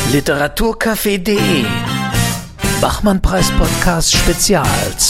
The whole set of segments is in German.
Literaturcafé.de Bachmann-Preis-Podcast Spezial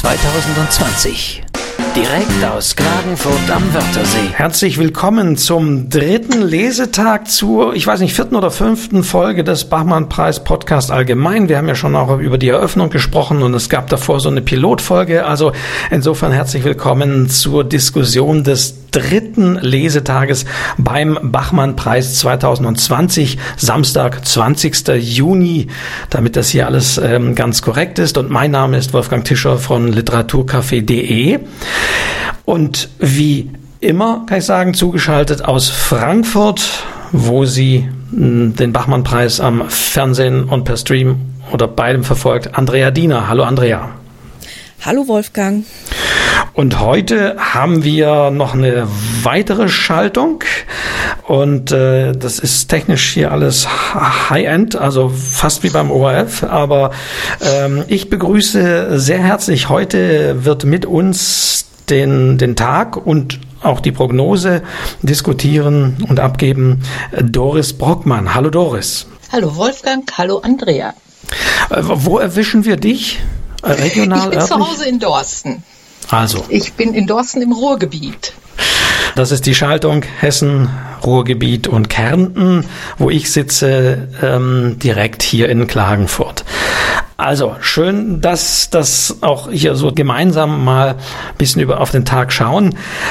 2020. Direkt aus Klagenfurt am Wörthersee. Herzlich willkommen zum dritten Lesetag zur, vierten oder fünften Folge des Bachmann-Preis-Podcast allgemein. Wir haben ja schon auch über die Eröffnung gesprochen und es gab davor so eine Pilotfolge. Also insofern herzlich willkommen zur Diskussion des dritten Lesetages beim Bachmann-Preis 2020, Samstag, 20. Juni, damit das hier alles ganz korrekt ist. Und mein Name ist Wolfgang Tischer von Literaturcafé.de. Und wie immer, kann ich sagen, zugeschaltet aus Frankfurt, wo sie den Bachmann-Preis am Fernsehen und per Stream oder beidem verfolgt, Andrea Diener. Hallo Andrea. Hallo Wolfgang. Und heute haben wir noch eine weitere Schaltung und das ist technisch hier alles High-End, also fast wie beim ORF, aber ich begrüße sehr herzlich, heute wird mit uns den Tag und auch die Prognose diskutieren und abgeben Doris Brockmann. Hallo Doris. Hallo Wolfgang, hallo Andrea. Wo erwischen wir dich? Regional, ich bin zu Hause in Dorsten. Also. Ich bin in Dorsten im Ruhrgebiet. Das ist die Schaltung Hessen, Ruhrgebiet und Kärnten, wo ich sitze, direkt hier in Klagenfurt. Also schön, dass das auch hier so gemeinsam mal ein bisschen auf den Tag schauen.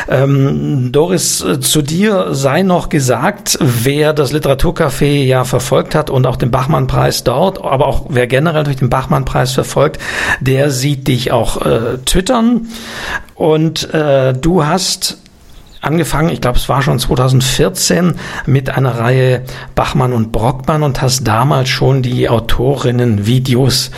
Doris, zu dir sei noch gesagt, wer das Literaturcafé ja verfolgt hat und auch den Bachmann-Preis dort, aber auch wer generell durch den Bachmann-Preis verfolgt, der sieht dich auch twittern. Und du hast angefangen, ich glaube, es war schon 2014, mit einer Reihe Bachmann und Brockmann und hast damals schon die Autorinnen-Videos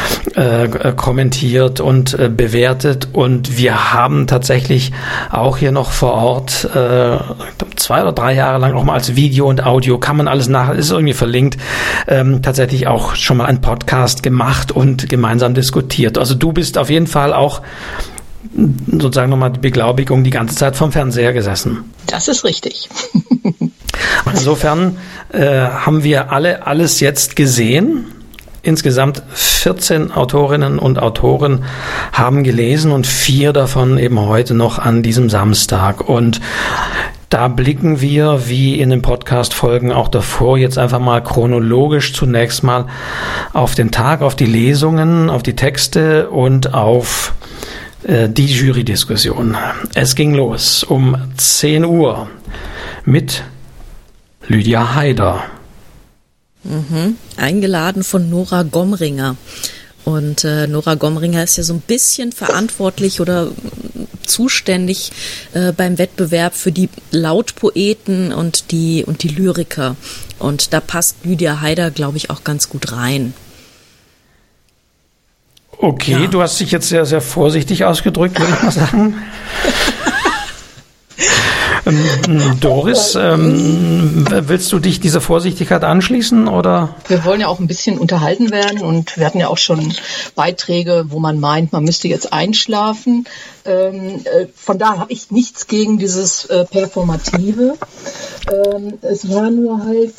kommentiert und bewertet. Und wir haben tatsächlich auch hier noch vor Ort 2 oder 3 Jahre lang auch mal als Video und Audio, kann man alles ist irgendwie verlinkt, tatsächlich auch schon mal einen Podcast gemacht und gemeinsam diskutiert. Also du bist auf jeden Fall auch sozusagen nochmal die Beglaubigung die ganze Zeit vom Fernseher gesessen. Das ist richtig. Insofern haben wir alles jetzt gesehen. Insgesamt 14 Autorinnen und Autoren haben gelesen und 4 davon eben heute noch an diesem Samstag. Und da blicken wir, wie in den Podcast-Folgen auch davor, jetzt einfach mal chronologisch zunächst mal auf den Tag, auf die Lesungen, auf die Texte und auf die Jury-Diskussion. Es ging los um 10 Uhr mit Lydia Haider. Eingeladen von Nora Gomringer. Und Nora Gomringer ist ja so ein bisschen verantwortlich oder zuständig beim Wettbewerb für die Lautpoeten und die Lyriker. Und da passt Lydia Haider, glaube ich, auch ganz gut rein. Okay, ja. Du hast dich jetzt sehr, sehr vorsichtig ausgedrückt, würde ich mal sagen. Doris, willst du dich dieser Vorsichtigkeit anschließen, oder? Wir wollen ja auch ein bisschen unterhalten werden und wir hatten ja auch schon Beiträge, wo man meint, man müsste jetzt einschlafen. Von daher habe ich nichts gegen dieses Performative. Es war nur halt...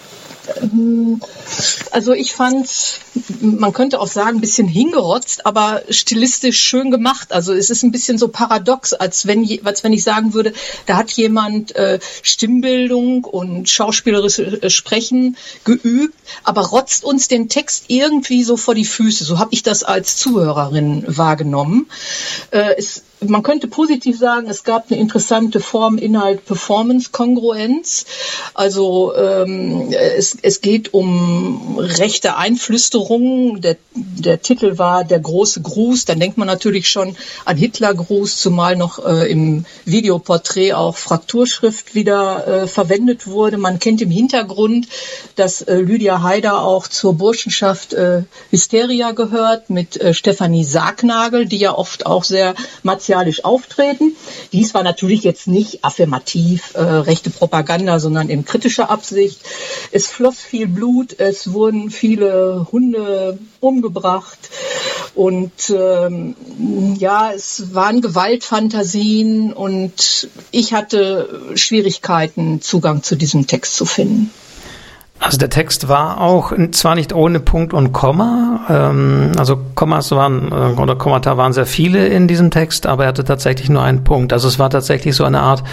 Also ich fand, man könnte auch sagen, ein bisschen hingerotzt, aber stilistisch schön gemacht. Also es ist ein bisschen so paradox, als wenn ich sagen würde, da hat jemand Stimmbildung und schauspielerisches Sprechen geübt, aber rotzt uns den Text irgendwie so vor die Füße. So habe ich das als Zuhörerin wahrgenommen. Man könnte positiv sagen, es gab eine interessante Form-Inhalt-Performance-Kongruenz. Also es geht um rechte Einflüsterung. Der Titel war Der große Gruß. Dann denkt man natürlich schon an Hitlergruß, zumal noch im Videoporträt auch Frakturschrift wieder verwendet wurde. Man kennt im Hintergrund, dass Lydia Haider auch zur Burschenschaft Hysteria gehört mit Stefanie Sargnagel, die ja oft auch sehr martialisch auftreten. Dies war natürlich jetzt nicht affirmativ rechte Propaganda, sondern in kritischer Absicht. Es floss viel Blut, es wurden viele Hunde umgebracht und es waren Gewaltfantasien und ich hatte Schwierigkeiten, Zugang zu diesem Text zu finden. Also der Text war auch zwar nicht ohne Punkt und Komma, also Kommata waren sehr viele in diesem Text, aber er hatte tatsächlich nur einen Punkt. Also es war tatsächlich so eine Art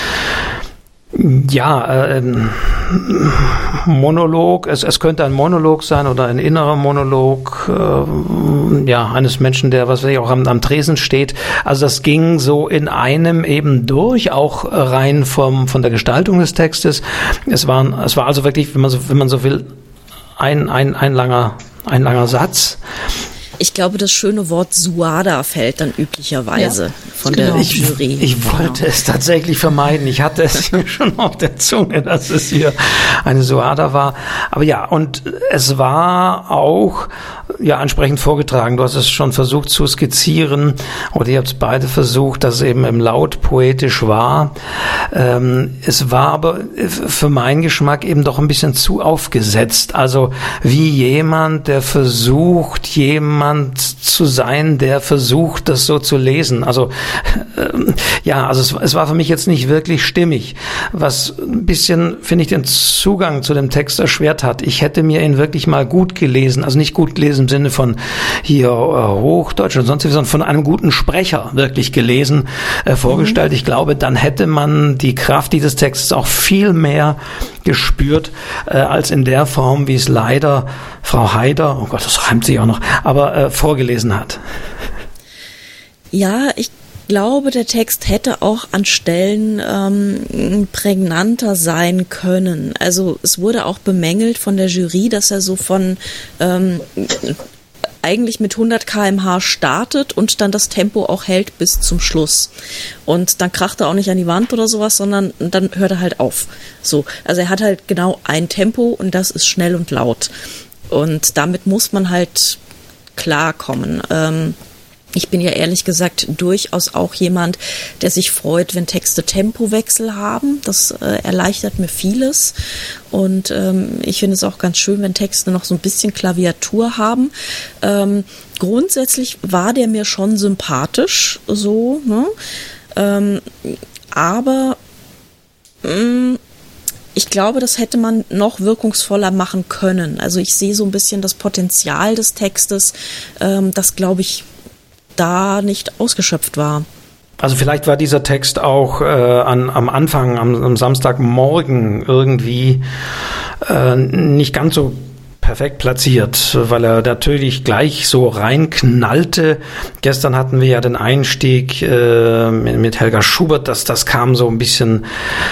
Monolog. Es könnte ein Monolog sein oder ein innerer Monolog eines Menschen, der was weiß ich auch am Tresen steht. Also das ging so in einem eben durch, auch rein von der Gestaltung des Textes. Es war also wirklich, wenn man so will, ein langer Satz. Ich glaube, das schöne Wort Suada fällt dann üblicherweise von der Jury. Ich wollte es tatsächlich vermeiden. Ich hatte es hier schon auf der Zunge, dass es hier eine Suada war. Aber ja, und es war auch entsprechend vorgetragen. Du hast es schon versucht zu skizzieren, oder ihr habt es beide versucht, dass es eben im Laut poetisch war. Es war aber für meinen Geschmack eben doch ein bisschen zu aufgesetzt. Also wie jemand, der versucht, jemand zu sein, der versucht, das so zu lesen. Also es war für mich jetzt nicht wirklich stimmig, was ein bisschen, finde ich, den Zugang zu dem Text erschwert hat. Ich hätte mir ihn wirklich mal gut gelesen, also nicht gut gelesen im Sinne von hier Hochdeutsch und sonst wie, sondern von einem guten Sprecher wirklich gelesen, vorgestellt. Ich glaube, dann hätte man die Kraft dieses Textes auch viel mehr gespürt, als in der Form, wie es leider Frau Haider, oh Gott, das reimt sich auch noch, aber vorgelesen hat. Ja, ich glaube, der Text hätte auch an Stellen prägnanter sein können. Also es wurde auch bemängelt von der Jury, dass er so von eigentlich mit 100 km/h startet und dann das Tempo auch hält bis zum Schluss. Und dann kracht er auch nicht an die Wand oder sowas, sondern dann hört er halt auf. So, also er hat halt genau ein Tempo und das ist schnell und laut. Und damit muss man halt klarkommen. Ich bin ja ehrlich gesagt durchaus auch jemand, der sich freut, wenn Texte Tempowechsel haben. Das erleichtert mir vieles. Und ich finde es auch ganz schön, wenn Texte noch so ein bisschen Klaviatur haben. Grundsätzlich war der mir schon sympathisch, so, ne? Aber ich glaube, das hätte man noch wirkungsvoller machen können. Also ich sehe so ein bisschen das Potenzial des Textes, das, glaube ich, da nicht ausgeschöpft war. Also vielleicht war dieser Text auch am Anfang, am Samstagmorgen irgendwie nicht ganz so perfekt platziert, weil er natürlich gleich so reinknallte. Gestern hatten wir ja den Einstieg mit Helga Schubert, das kam so ein bisschen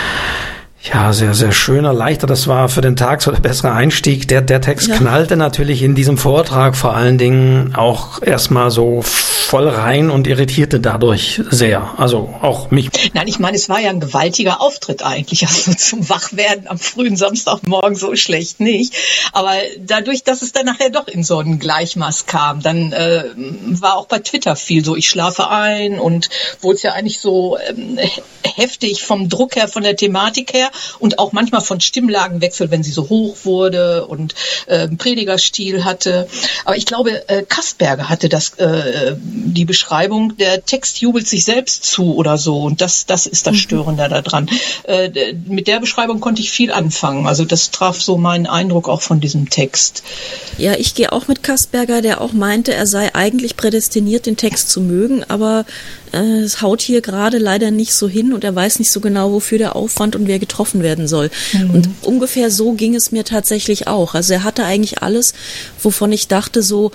sehr, sehr schöner, leichter. Das war für den Tag so der bessere Einstieg. Der Text knallte natürlich in diesem Vortrag vor allen Dingen auch erstmal so voll rein und irritierte dadurch sehr. Also auch mich. Nein, ich meine, es war ja ein gewaltiger Auftritt eigentlich. Also zum Wachwerden am frühen Samstagmorgen so schlecht nicht. Aber dadurch, dass es dann nachher doch in so ein Gleichmaß kam, dann war auch bei Twitter viel so, ich schlafe ein, und wurde es ja eigentlich so heftig vom Druck her, von der Thematik her, und auch manchmal von Stimmlagenwechsel, wenn sie so hoch wurde und Predigerstil hatte. Aber ich glaube, Kasperger hatte die Beschreibung, der Text jubelt sich selbst zu oder so, und das ist das Störende daran. Mit der Beschreibung konnte ich viel anfangen. Also das traf so meinen Eindruck auch von diesem Text. Ja, ich gehe auch mit Kasperger, der auch meinte, er sei eigentlich prädestiniert, den Text zu mögen, aber es haut hier gerade leider nicht so hin und er weiß nicht so genau, wofür der Aufwand und wer getroffen werden soll. Und ungefähr so ging es mir tatsächlich auch. Also er hatte eigentlich alles, wovon ich dachte so,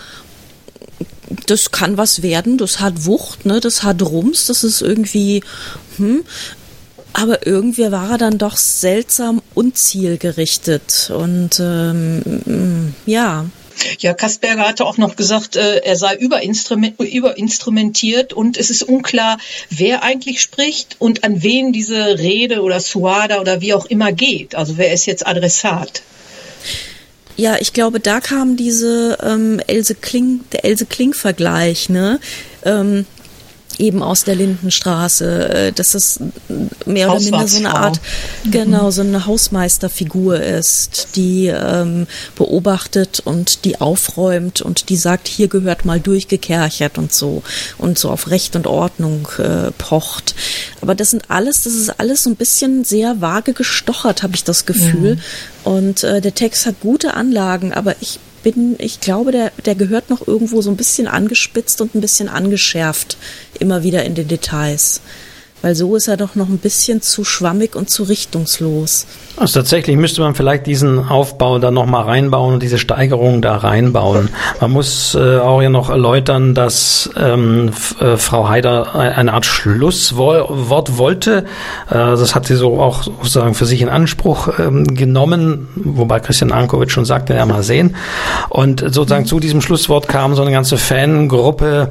das kann was werden, das hat Wucht, ne, das hat Rums, das ist irgendwie, aber irgendwie war er dann doch seltsam unzielgerichtet und ja. Ja, Kasperger hatte auch noch gesagt, er sei überinstrumentiert und es ist unklar, wer eigentlich spricht und an wen diese Rede oder Suada oder wie auch immer geht. Also wer ist jetzt Adressat? Ja, ich glaube, da kam der Else Kling-Vergleich, ne? eben aus der Lindenstraße, dass es mehr oder minder so eine Art, genau, so eine Hausmeisterfigur ist, die beobachtet und die aufräumt und die sagt, hier gehört mal durchgekerchert und so auf Recht und Ordnung pocht. Aber das ist alles so ein bisschen sehr vage gestochert, habe ich das Gefühl. Und der Text hat gute Anlagen, aber ich glaube, der gehört noch irgendwo so ein bisschen angespitzt und ein bisschen angeschärft, immer wieder in den Details. Weil so ist er doch noch ein bisschen zu schwammig und zu richtungslos. Also tatsächlich müsste man vielleicht diesen Aufbau da nochmal reinbauen und diese Steigerung da reinbauen. Man muss auch ja noch erläutern, dass Frau Haider eine Art Schlusswort wollte. Das hat sie so auch sozusagen für sich in Anspruch genommen, wobei Christian Ankovic schon sagte, ja, mal sehen. Und sozusagen zu diesem Schlusswort kam so eine ganze Fangruppe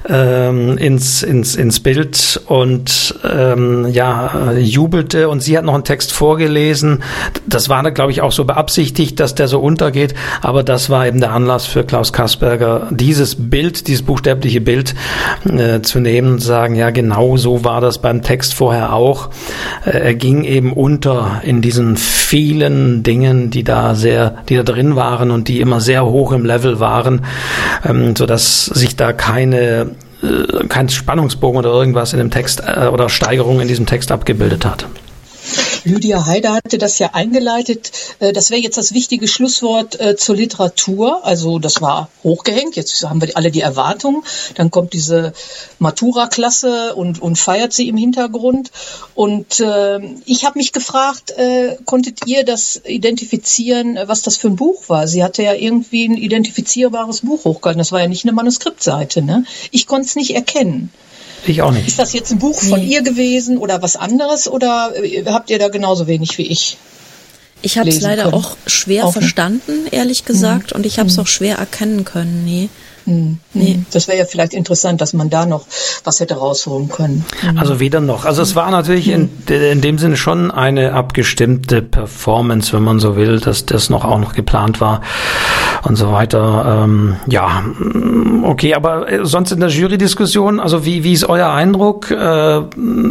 ins Bild und jubelte, und sie hat noch einen Text vorgelesen. Das war, glaube ich, auch so beabsichtigt, dass der so untergeht, aber das war eben der Anlass für Klaus Kasperger, dieses buchstäbliche Bild zu nehmen und zu sagen, ja, genau so war das beim Text vorher auch. Er ging eben unter in diesen vielen Dingen, die da drin waren und die immer sehr hoch im Level waren, sodass sich da kein Spannungsbogen oder irgendwas in dem Text oder Steigerung in diesem Text abgebildet hat. Lydia Haider hatte das ja eingeleitet. Das wäre jetzt das wichtige Schlusswort zur Literatur. Also das war hochgehängt. Jetzt haben wir alle die Erwartungen. Dann kommt diese Matura-Klasse und feiert sie im Hintergrund. Und ich habe mich gefragt, konntet ihr das identifizieren, was das für ein Buch war? Sie hatte ja irgendwie ein identifizierbares Buch hochgehalten. Das war ja nicht eine Manuskriptseite, ne? Ich konnte es nicht erkennen. Ich auch nicht. Ist das jetzt ein Buch von ihr gewesen oder was anderes, oder habt ihr da genauso wenig wie ich? Ich habe es leider auch schwer verstanden, ehrlich gesagt, und ich habe es auch schwer erkennen können. Nee. Das wäre ja vielleicht interessant, dass man da noch was hätte rausholen können. Also weder noch. Also es war natürlich in dem Sinne schon eine abgestimmte Performance, wenn man so will, dass das auch noch geplant war und so weiter. Okay, aber sonst in der Jury-Diskussion, also wie ist euer Eindruck? Also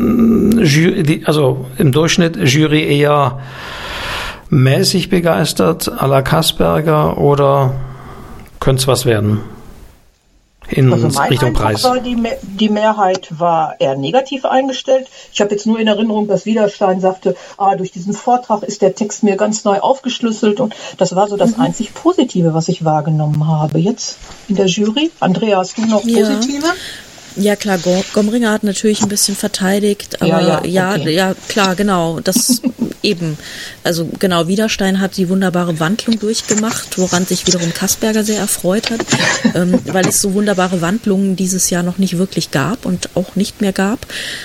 im Durchschnitt Jury eher mäßig begeistert à la Kasperger, oder könnte es was werden? Also mein Eindruck war, die Mehrheit war eher negativ eingestellt. Ich habe jetzt nur in Erinnerung, dass Widerstein sagte, durch diesen Vortrag ist der Text mir ganz neu aufgeschlüsselt, und das war so das einzig Positive, was ich wahrgenommen habe. Jetzt in der Jury. Andrea, hast du noch Positive? Ja, klar, Gomringer hat natürlich ein bisschen verteidigt, aber ja, klar, genau, das eben, also genau, Widerstein hat die wunderbare Wandlung durchgemacht, woran sich wiederum Kasperger sehr erfreut hat, weil es so wunderbare Wandlungen dieses Jahr noch nicht wirklich gab und auch nicht mehr gab.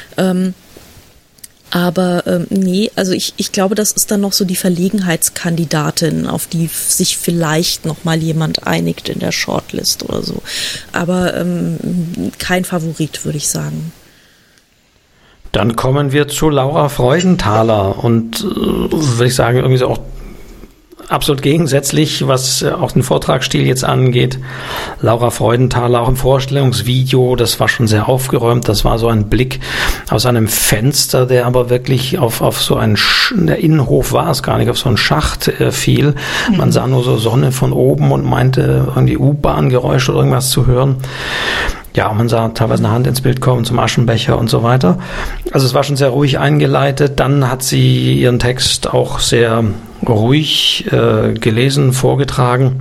Nee, also ich glaube, das ist dann noch so die Verlegenheitskandidatin, auf die sich vielleicht noch mal jemand einigt in der Shortlist oder so. Aber kein Favorit, würde ich sagen. Dann kommen wir zu Laura Freudenthaler und würde ich sagen, irgendwie so auch absolut gegensätzlich, was auch den Vortragsstil jetzt angeht. Laura Freudenthaler auch im Vorstellungsvideo, das war schon sehr aufgeräumt, das war so ein Blick aus einem Fenster, der aber wirklich auf so einen, der Innenhof war es gar nicht, auf so einen Schacht fiel. Man sah nur so Sonne von oben und meinte irgendwie U-Bahn-Geräusche oder irgendwas zu hören. Ja, man sah teilweise eine Hand ins Bild kommen zum Aschenbecher und so weiter. Also es war schon sehr ruhig eingeleitet. Dann hat sie ihren Text auch sehr ruhig gelesen, vorgetragen.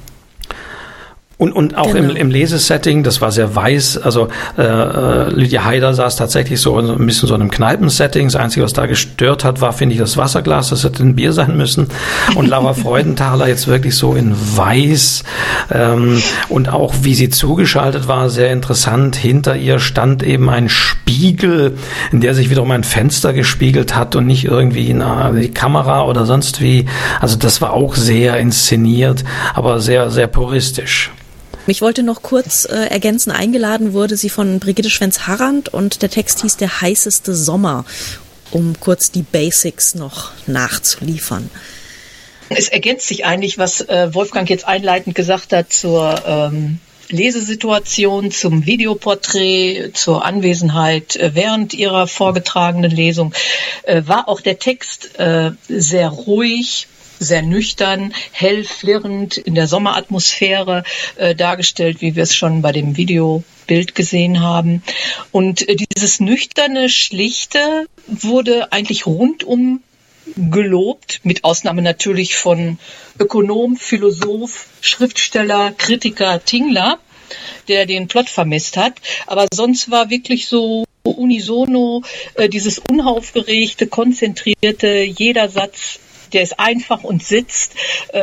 Und auch genau. im Lesesetting, das war sehr weiß, also Lydia Haider saß tatsächlich so ein bisschen so in einem Kneipensetting. Das Einzige, was da gestört hat, war, finde ich, das Wasserglas, das hätte ein Bier sein müssen. Und Laura Freudenthaler jetzt wirklich so in weiß und auch wie sie zugeschaltet war, sehr interessant. Hinter ihr stand eben ein Spiegel, in der sich wiederum ein Fenster gespiegelt hat und nicht irgendwie die Kamera oder sonst wie. Also das war auch sehr inszeniert, aber sehr, sehr puristisch. Ich wollte noch kurz ergänzen, eingeladen wurde sie von Brigitte Schwenz-Harrand und der Text hieß Der heißeste Sommer, um kurz die Basics noch nachzuliefern. Es ergänzt sich eigentlich, was Wolfgang jetzt einleitend gesagt hat zur Lesesituation, zum Videoporträt, zur Anwesenheit während ihrer vorgetragenen Lesung, war auch der Text sehr ruhig, sehr nüchtern, hell flirrend in der Sommeratmosphäre dargestellt, wie wir es schon bei dem Videobild gesehen haben. Und dieses nüchterne, schlichte wurde eigentlich rundum gelobt, mit Ausnahme natürlich von Ökonom, Philosoph, Schriftsteller, Kritiker Tingler, der den Plot vermisst hat. Aber sonst war wirklich so unisono dieses unaufgeregte, konzentrierte, jeder Satz, der ist einfach und sitzt,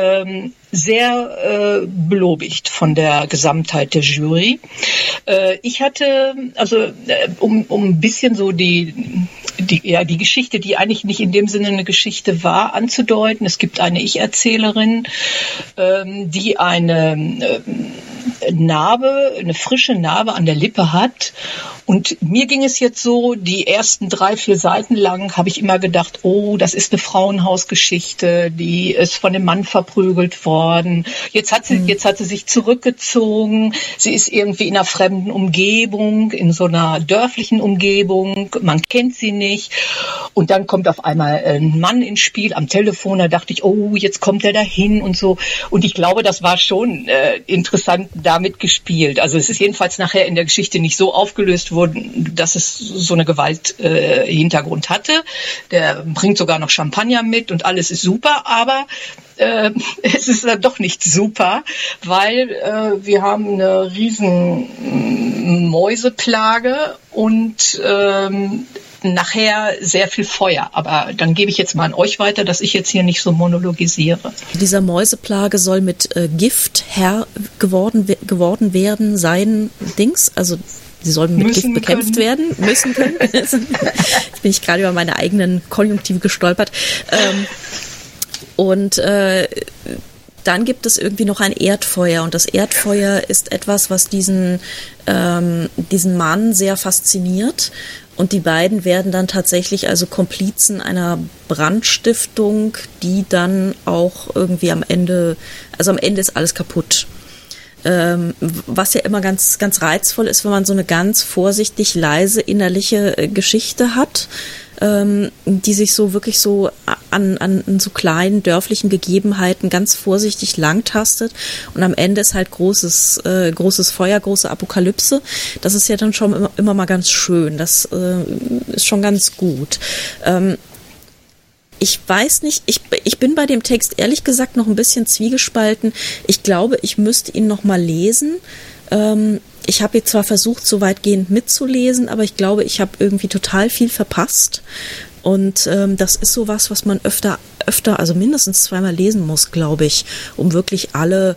sehr belobigt von der Gesamtheit der Jury. Ich hatte, also um ein bisschen so die Geschichte, die eigentlich nicht in dem Sinne eine Geschichte war, anzudeuten. Es gibt eine Ich-Erzählerin, die eine Narbe, eine frische Narbe an der Lippe hat. Und mir ging es jetzt so, die ersten 3-4 Seiten lang habe ich immer gedacht, oh, das ist eine Frauenhausgeschichte, die ist von dem Mann verprügelt worden. Jetzt hat sie sich zurückgezogen. Sie ist irgendwie in einer fremden Umgebung, in so einer dörflichen Umgebung. Man kennt sie nicht. Und dann kommt auf einmal ein Mann ins Spiel am Telefon. Da dachte ich, oh, jetzt kommt er dahin und so. Und ich glaube, das war schon interessant damit gespielt. Also es ist jedenfalls nachher in der Geschichte nicht so aufgelöst worden, dass es so eine Gewalt-Hintergrund hatte. Der bringt sogar noch Champagner mit und alles ist super, aber es ist dann doch nicht super, weil wir haben eine riesen Mäuseplage und nachher sehr viel Feuer. Aber dann gebe ich jetzt mal an euch weiter, dass ich jetzt hier nicht so monologisiere. Dieser Mäuseplage soll mit Gift Herr geworden werden, sein Dings, also sie sollen mit Gift bekämpft werden, müssen können. Jetzt bin ich gerade über meine eigenen Konjunktive gestolpert. Und dann gibt es irgendwie noch ein Erdfeuer. Und das Erdfeuer ist etwas, was diesen Mann sehr fasziniert. Und die beiden werden dann tatsächlich also Komplizen einer Brandstiftung, die dann auch irgendwie am Ende ist alles kaputt. Was ja immer ganz, ganz reizvoll ist, wenn man so eine ganz vorsichtig leise innerliche Geschichte hat, die sich so wirklich so an so kleinen dörflichen Gegebenheiten ganz vorsichtig langtastet und am Ende ist halt großes Feuer, große Apokalypse. Das ist ja dann schon immer mal ganz schön. Das ist schon ganz gut. Ich weiß nicht, ich bin bei dem Text ehrlich gesagt noch ein bisschen zwiegespalten. Ich glaube, ich müsste ihn noch mal lesen. Ich habe jetzt zwar versucht, so weitgehend mitzulesen, aber ich glaube, ich habe irgendwie total viel verpasst. Und das ist sowas, was man öfter, also mindestens 2-mal lesen muss, glaube ich, um wirklich alle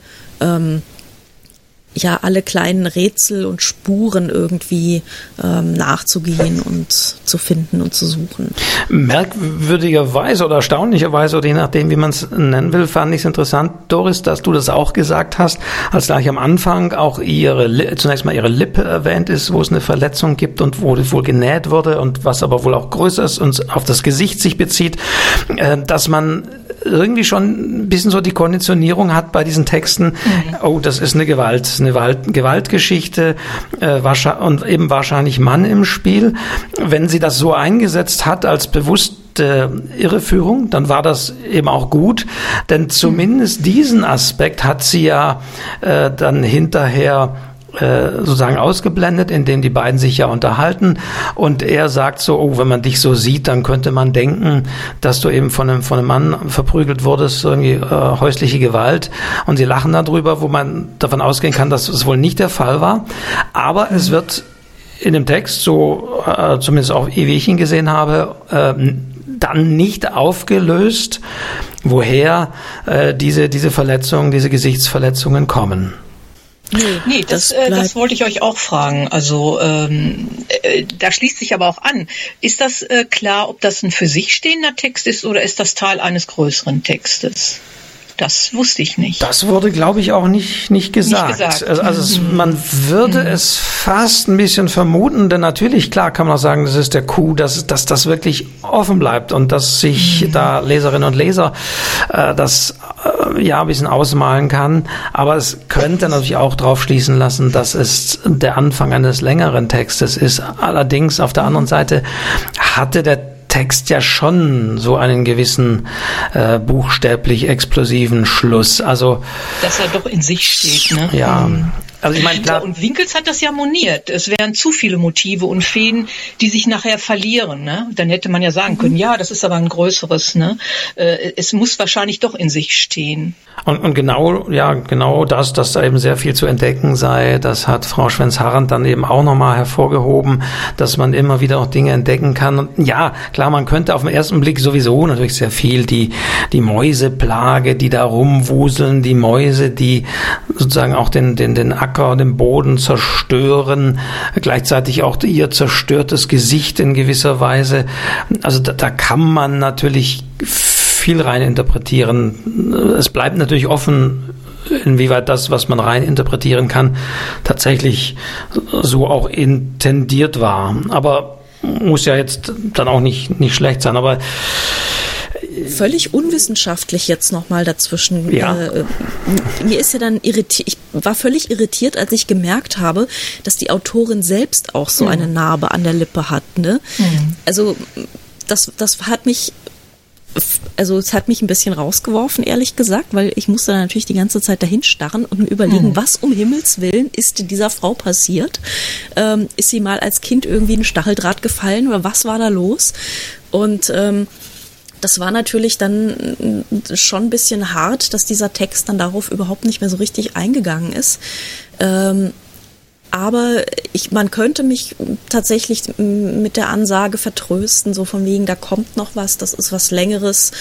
kleinen Rätsel und Spuren irgendwie nachzugehen und zu finden und zu suchen. Merkwürdigerweise oder erstaunlicherweise, oder je nachdem, wie man es nennen will, fand ich es interessant, Doris, dass du das auch gesagt hast, als gleich am Anfang auch zunächst mal ihre Lippe erwähnt ist, wo es eine Verletzung gibt und wo wohl genäht wurde und was aber wohl auch größer ist und auf das Gesicht sich bezieht, dass man irgendwie schon ein bisschen so die Konditionierung hat bei diesen Texten, oh, das ist eine Gewaltgeschichte und eben wahrscheinlich Mann im Spiel. Wenn sie das so eingesetzt hat als bewusste Irreführung, dann war das eben auch gut, denn zumindest diesen Aspekt hat sie ja dann hinterher sozusagen ausgeblendet, indem die beiden sich ja unterhalten und er sagt so, oh, wenn man dich so sieht, dann könnte man denken, dass du eben von einem Mann verprügelt wurdest, irgendwie häusliche Gewalt und sie lachen darüber, wo man davon ausgehen kann, dass es wohl nicht der Fall war, aber es wird in dem Text, so zumindest auch wie ich ihn gesehen habe, dann nicht aufgelöst, woher diese Verletzungen, diese Gesichtsverletzungen kommen. Nee, das wollte ich euch auch fragen. Also da schließt sich aber auch an. Ist das klar, ob das ein für sich stehender Text ist oder ist das Teil eines größeren Textes? Das wusste ich nicht. Das wurde, glaube ich, auch nicht gesagt. Also man würde es fast ein bisschen vermuten, denn natürlich, klar, kann man auch sagen, das ist der Coup, dass das wirklich offen bleibt und dass sich da Leserinnen und Leser das ein bisschen ausmalen kann, aber es könnte natürlich auch drauf schließen lassen, dass es der Anfang eines längeren Textes ist. Allerdings auf der anderen Seite hatte der Text ja schon so einen gewissen buchstäblich explosiven Schluss. Also dass er doch in sich steht, ne? Ja. Also ich meine, klar. Und Winkels hat das ja moniert. Es wären zu viele Motive und Fäden, die sich nachher verlieren. Ne? Dann hätte man ja sagen können, ja, das ist aber ein größeres. Ne? Es muss wahrscheinlich doch in sich stehen. Und genau das, dass da eben sehr viel zu entdecken sei, das hat Frau Schwenz-Harrand dann eben auch nochmal hervorgehoben, dass man immer wieder auch Dinge entdecken kann. Und ja, klar, man könnte auf den ersten Blick sowieso natürlich sehr viel die Mäuseplage, die da rumwuseln, die Mäuse, die sozusagen auch den Acker, den Boden zerstören, gleichzeitig auch ihr zerstörtes Gesicht in gewisser Weise. Also da kann man natürlich viel rein interpretieren. Es bleibt natürlich offen, inwieweit das, was man rein interpretieren kann, tatsächlich so auch intendiert war. Aber muss ja jetzt dann auch nicht schlecht sein. Aber völlig unwissenschaftlich jetzt nochmal dazwischen. Ja. Mir ist ja dann ich war völlig irritiert, als ich gemerkt habe, dass die Autorin selbst auch so eine Narbe an der Lippe hat. Ne? Also das hat mich, es hat mich ein bisschen rausgeworfen, ehrlich gesagt, weil ich musste dann natürlich die ganze Zeit dahin starren und mir überlegen, was um Himmels Willen ist dieser Frau passiert? Ist sie mal als Kind irgendwie in ein Stacheldraht gefallen oder was war da los? Und das war natürlich dann schon ein bisschen hart, dass dieser Text dann darauf überhaupt nicht mehr so richtig eingegangen ist. Aber man könnte mich tatsächlich mit der Ansage vertrösten, so von wegen, da kommt noch was, das ist was Längeres.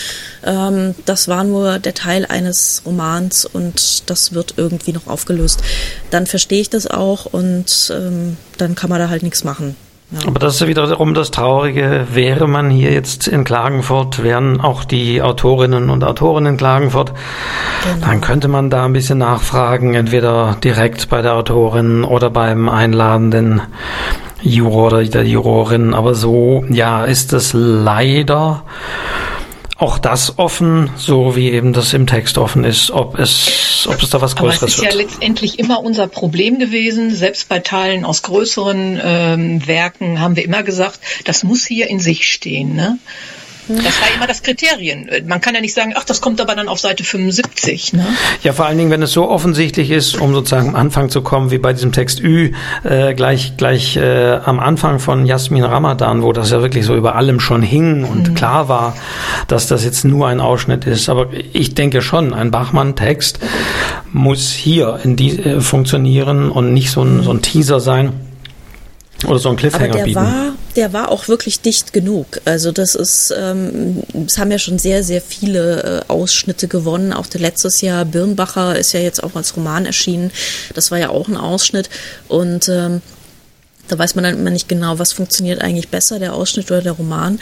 Das war nur der Teil eines Romans und das wird irgendwie noch aufgelöst. Dann verstehe ich das auch und dann kann man da halt nichts machen. Ja. Aber das ist wiederum das Traurige. Wäre man hier jetzt in Klagenfurt, wären auch die Autorinnen und Autoren in Klagenfurt, dann könnte man da ein bisschen nachfragen, entweder direkt bei der Autorin oder beim einladenden Juror oder der Jurorin. Aber so, ja, ist es leider auch das offen, so wie eben das im Text offen ist, ob es da was Größeres wird. Aber es ist ja letztendlich immer unser Problem gewesen. Selbst bei Teilen aus größeren Werken haben wir immer gesagt, das muss hier in sich stehen. Ne? Das war immer das Kriterium. Man kann ja nicht sagen, ach, das kommt aber dann auf Seite 75. Ne? Ja, vor allen Dingen, wenn es so offensichtlich ist, um sozusagen am Anfang zu kommen, wie bei diesem Text Ü, gleich am Anfang von Jasmin Ramadan, wo das ja wirklich so über allem schon hing und klar war, dass das jetzt nur ein Ausschnitt ist. Aber ich denke schon, ein Bachmann-Text muss hier funktionieren und nicht so ein Teaser sein. Oder so ein Cliffhanger bieten. Der war auch wirklich dicht genug. Also das ist, es haben ja schon sehr, sehr viele Ausschnitte gewonnen. Auch letztes Jahr Birnbacher ist ja jetzt auch als Roman erschienen. Das war ja auch ein Ausschnitt. Und da weiß man dann immer nicht genau, was funktioniert eigentlich besser, der Ausschnitt oder der Roman.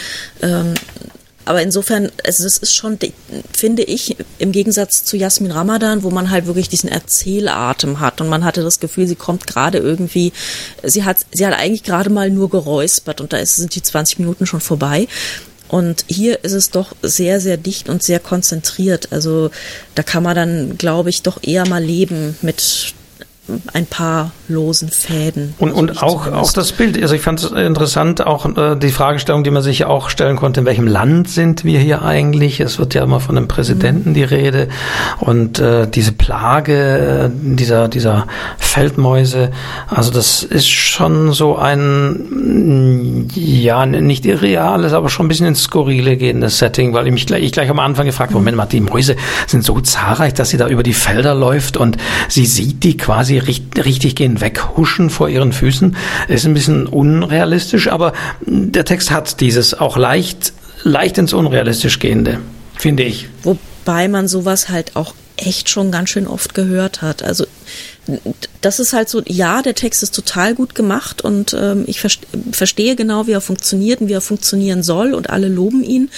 Aber insofern, also das ist schon, finde ich, im Gegensatz zu Jasmin Ramadan, wo man halt wirklich diesen Erzählatem hat und man hatte das Gefühl, sie kommt gerade irgendwie, sie hat eigentlich gerade mal nur geräuspert und sind die 20 Minuten schon vorbei. Und hier ist es doch sehr, sehr dicht und sehr konzentriert. Also da kann man dann, glaube ich, doch eher mal leben mit ein paar losen Fäden. Und auch das Bild, also ich fand es interessant, auch die Fragestellung, die man sich ja auch stellen konnte, in welchem Land sind wir hier eigentlich? Es wird ja immer von dem Präsidenten die Rede und diese Plage dieser Feldmäuse, also das ist schon so ein, ja, nicht irreales, aber schon ein bisschen ins Skurrile gehendes Setting, weil ich gleich am Anfang gefragt habe, Moment mal, die Mäuse sind so zahlreich, dass sie da über die Felder läuft und sie sieht die quasi richtig gehen weghuschen vor ihren Füßen. Ist ein bisschen unrealistisch, aber der Text hat dieses auch leicht ins Unrealistisch gehende, finde ich. Wobei man sowas halt auch echt schon ganz schön oft gehört hat. Also das ist halt so, ja, der Text ist total gut gemacht und ich verstehe genau, wie er funktioniert und wie er funktionieren soll und alle loben ihn.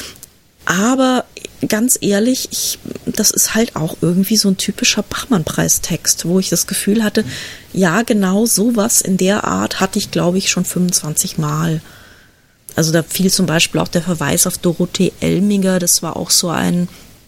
Aber ganz ehrlich, das ist halt auch irgendwie so ein typischer Bachmann-Preistext, wo ich das Gefühl hatte, ja, genau sowas in der Art hatte ich, glaube ich, schon 25 Mal. Also da fiel zum Beispiel auch der Verweis auf Dorothee Elmiger, das war auch so ein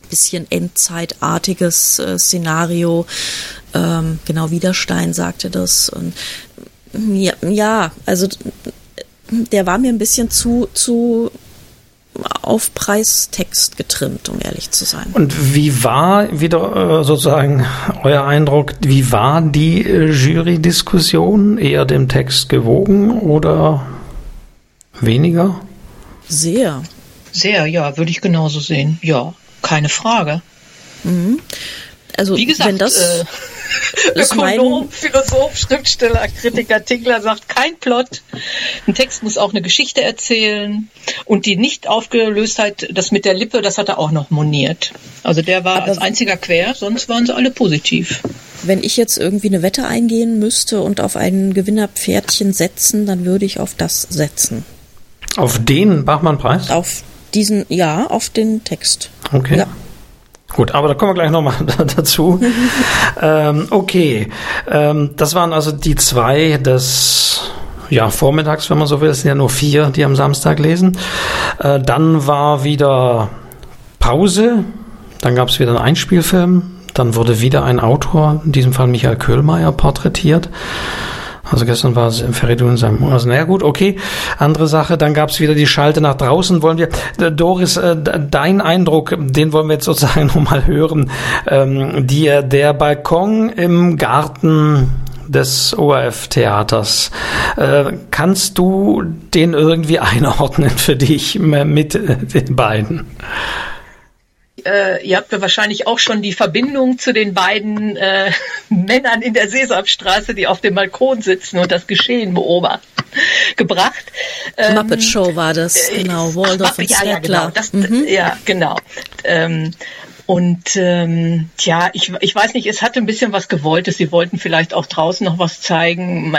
bisschen endzeitartiges Szenario. Genau, Widerstein sagte das. Und ja, also der war mir ein bisschen zu auf Preistext getrimmt, um ehrlich zu sein. Und wie war wieder sozusagen euer Eindruck, wie war die Jury-Diskussion? Eher dem Text gewogen oder weniger? Sehr. Sehr, ja, würde ich genauso sehen. Ja, keine Frage. Mhm. Also, wie gesagt, wenn das Ökonom, Philosoph, Schriftsteller, Kritiker Tingler sagt, kein Plot. Ein Text muss auch eine Geschichte erzählen. Und die Nicht-Aufgelöstheit, das mit der Lippe, das hat er auch noch moniert. Also der war als einziger quer, sonst waren sie alle positiv. Wenn ich jetzt irgendwie eine Wette eingehen müsste und auf ein Gewinnerpferdchen setzen, dann würde ich auf das setzen. Auf den Bachmann-Preis? Auf diesen, ja, auf den Text. Okay. Ja. Gut, aber da kommen wir gleich nochmal dazu. Okay, das waren also die 2 des vormittags, wenn man so will. Es sind ja nur 4, die am Samstag lesen. Dann war wieder Pause, dann gab es wieder einen Einspielfilm, dann wurde wieder ein Autor, in diesem Fall Michael Köhlmeier, porträtiert. Also gestern war es im Feridun in seinem, also naja gut, okay, andere Sache, dann gab es wieder die Schalte nach draußen, wollen wir, Doris, dein Eindruck, den wollen wir jetzt sozusagen nochmal hören, der Balkon im Garten des ORF-Theaters, kannst du den irgendwie einordnen für dich mit den beiden? Ihr habt ja wahrscheinlich auch schon die Verbindung zu den beiden Männern in der Sesamstraße, die auf dem Balkon sitzen und das Geschehen beobachten, gebracht. Muppet Show war das, genau. Waldorf und Statler. Ja, genau. Ich weiß nicht, es hatte ein bisschen was Gewolltes. Sie wollten vielleicht auch draußen noch was zeigen.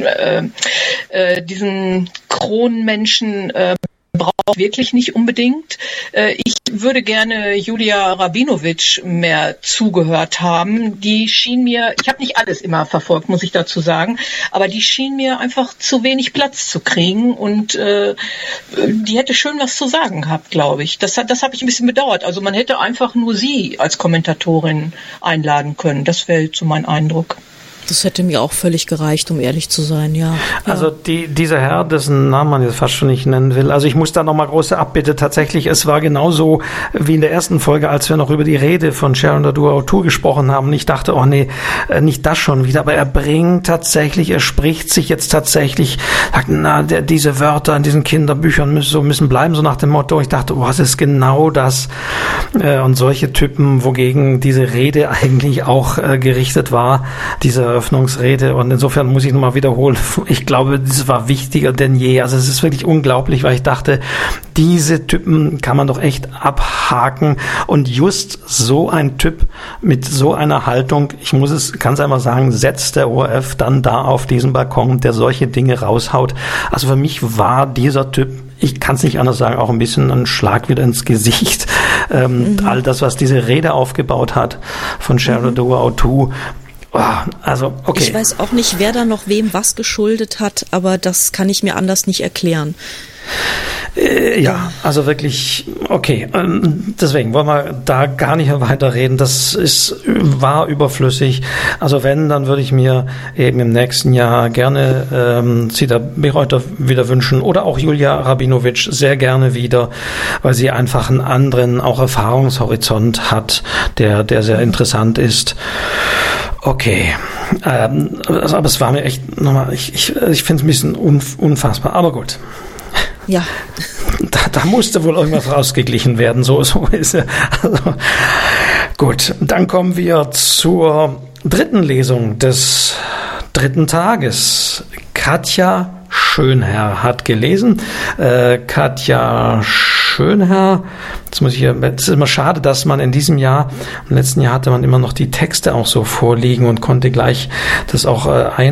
Diesen Kronenmenschen braucht wirklich nicht unbedingt. Ich würde gerne Julia Rabinowitsch mehr zugehört haben. Die schien mir, ich habe nicht alles immer verfolgt, muss ich dazu sagen, aber die schien mir einfach zu wenig Platz zu kriegen und die hätte schön was zu sagen gehabt, glaube ich. Das habe ich ein bisschen bedauert. Also man hätte einfach nur sie als Kommentatorin einladen können. Das wäre so mein Eindruck. Das hätte mir auch völlig gereicht, um ehrlich zu sein, ja. Also dieser Herr, dessen Namen man jetzt fast schon nicht nennen will, also ich muss da nochmal große Abbitte, tatsächlich, es war genauso wie in der ersten Folge, als wir noch über die Rede von Sharon Dadua-O'Toole gesprochen haben und ich dachte, oh nee, nicht das schon wieder, aber er spricht sich jetzt tatsächlich, sagt, diese Wörter in diesen Kinderbüchern müssen bleiben, so nach dem Motto, ich dachte, es ist genau das und solche Typen, wogegen diese Rede eigentlich auch gerichtet war, diese Eröffnungsrede, und insofern muss ich nochmal wiederholen, ich glaube, das war wichtiger denn je. Also es ist wirklich unglaublich, weil ich dachte, diese Typen kann man doch echt abhaken, und just so ein Typ mit so einer Haltung, kann es einmal sagen, setzt der ORF dann da auf diesen Balkon, der solche Dinge raushaut. Also für mich war dieser Typ, ich kann es nicht anders sagen, auch ein bisschen ein Schlag wieder ins Gesicht. All das, was diese Rede aufgebaut hat von Sharon Dadua-O'Toole. Also, okay. Ich weiß auch nicht, wer da noch wem was geschuldet hat, aber das kann ich mir anders nicht erklären. Ja, also wirklich, okay. Deswegen wollen wir da gar nicht mehr weiterreden. War überflüssig. Also wenn, dann würde ich mir eben im nächsten Jahr gerne Zita Bereuter wieder wünschen oder auch Julia Rabinowitsch sehr gerne wieder, weil sie einfach einen anderen, auch Erfahrungshorizont hat, der sehr interessant ist. Okay, aber es war mir echt nochmal, ich finde es ein bisschen unfassbar, aber gut. Ja. Da musste wohl irgendwas rausgeglichen werden, so ist es. Also, gut, dann kommen wir zur dritten Lesung des dritten Tages. Katja Schönherr hat gelesen. Katja Schönherr, es ist immer schade, dass man in diesem Jahr, im letzten Jahr hatte man immer noch die Texte auch so vorliegen und konnte gleich das auch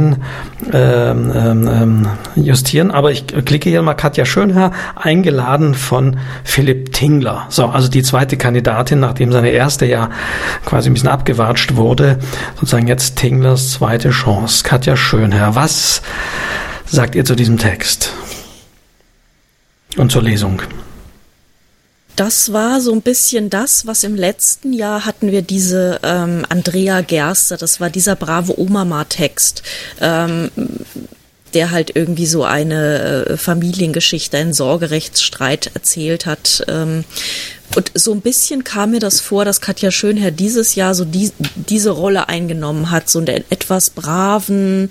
justieren, aber ich klicke hier mal Katja Schönherr, eingeladen von Philipp Tingler. So, also die zweite Kandidatin, nachdem seine erste ja quasi ein bisschen abgewatscht wurde, sozusagen jetzt Tinglers zweite Chance. Katja Schönherr, was sagt ihr zu diesem Text und zur Lesung? das war so ein bisschen das, was im letzten Jahr hatten wir diese Andrea Gerster, das war dieser brave Omama-Text, der halt irgendwie so eine Familiengeschichte, einen Sorgerechtsstreit erzählt hat. Und so ein bisschen kam mir das vor, dass Katja Schönherr dieses Jahr so diese Rolle eingenommen hat, so einen etwas braven,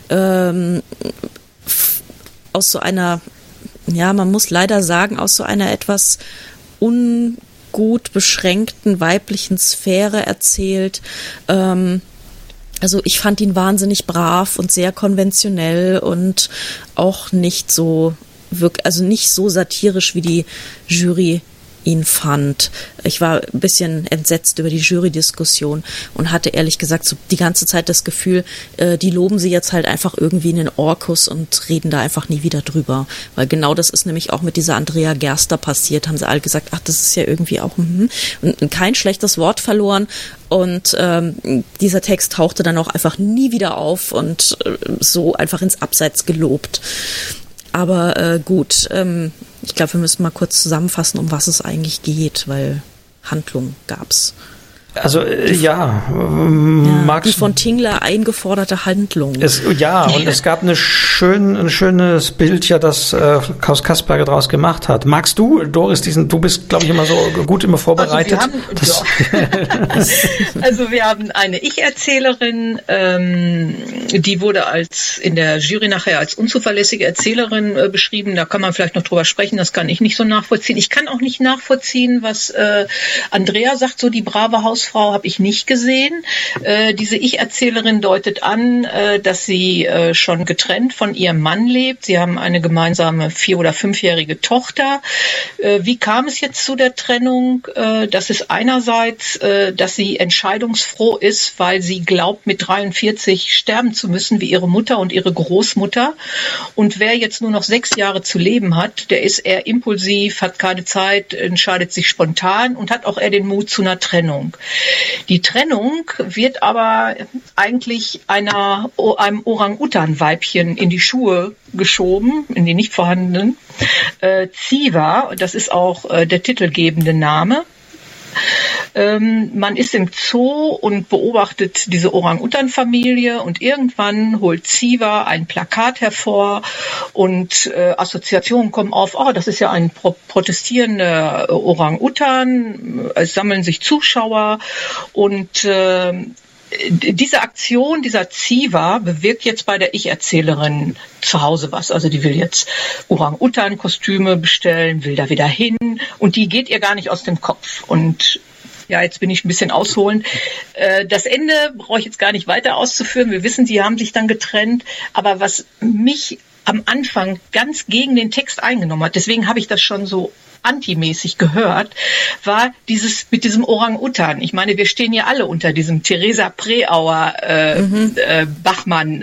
aus so einer, ja, man muss leider sagen, aus so einer etwas ungut beschränkten weiblichen Sphäre erzählt. Also ich fand ihn wahnsinnig brav und sehr konventionell und auch nicht so nicht so satirisch, wie die Jury ihn fand. Ich war ein bisschen entsetzt über die Jury-Diskussion und hatte ehrlich gesagt so die ganze Zeit das Gefühl, die loben sie jetzt halt einfach irgendwie in den Orkus und reden da einfach nie wieder drüber. Weil genau das ist nämlich auch mit dieser Andrea Gerster passiert. Haben sie alle gesagt, ach, das ist ja irgendwie auch und kein schlechtes Wort verloren. Und dieser Text tauchte dann auch einfach nie wieder auf und so einfach ins Abseits gelobt. Aber gut, ich glaube, wir müssen mal kurz zusammenfassen, um was es eigentlich geht, weil Handlung gab's. Also die von Tingler eingeforderte Handlung. Und es gab ein schönes Bild, ja, das Klaus Kasperger daraus gemacht hat. Magst du, Doris, du bist, glaube ich, immer so gut immer vorbereitet. Also wir haben eine Ich-Erzählerin, die wurde in der Jury nachher als unzuverlässige Erzählerin beschrieben. Da kann man vielleicht noch drüber sprechen, das kann ich nicht so nachvollziehen. Ich kann auch nicht nachvollziehen, was Andrea sagt, so die brave Hausfrau habe ich nicht gesehen. Diese Ich-Erzählerin deutet an, dass sie schon getrennt von ihrem Mann lebt. Sie haben eine gemeinsame 4- oder 5-jährige Tochter. Wie kam es jetzt zu der Trennung? Das ist einerseits, dass sie entscheidungsfroh ist, weil sie glaubt, mit 43 sterben zu müssen, wie ihre Mutter und ihre Großmutter. Und wer jetzt nur noch 6 Jahre zu leben hat, der ist eher impulsiv, hat keine Zeit, entscheidet sich spontan und hat auch eher den Mut zu einer Trennung. Die Trennung wird aber eigentlich einem Orang-Utan-Weibchen in die Schuhe geschoben, in die nicht vorhandenen. Ziva, das ist auch der titelgebende Name. Man ist im Zoo und beobachtet diese Orang-Utan-Familie und irgendwann holt Ziva ein Plakat hervor und Assoziationen kommen auf, das ist ja ein protestierender Orang-Utan, es sammeln sich Zuschauer und diese Aktion dieser Ziva bewirkt jetzt bei der Ich-Erzählerin zu Hause was. Also die will jetzt Orang-Utan-Kostüme bestellen, will da wieder hin und die geht ihr gar nicht aus dem Kopf. Und ja, jetzt bin ich ein bisschen ausholend. Das Ende brauche ich jetzt gar nicht weiter auszuführen. Wir wissen, die haben sich dann getrennt. Aber was mich am Anfang ganz gegen den Text eingenommen hat, deswegen habe ich das schon so antimäßig gehört, war dieses mit diesem Orang-Utan. Ich meine, wir stehen ja alle unter diesem Theresa Preauer Bachmann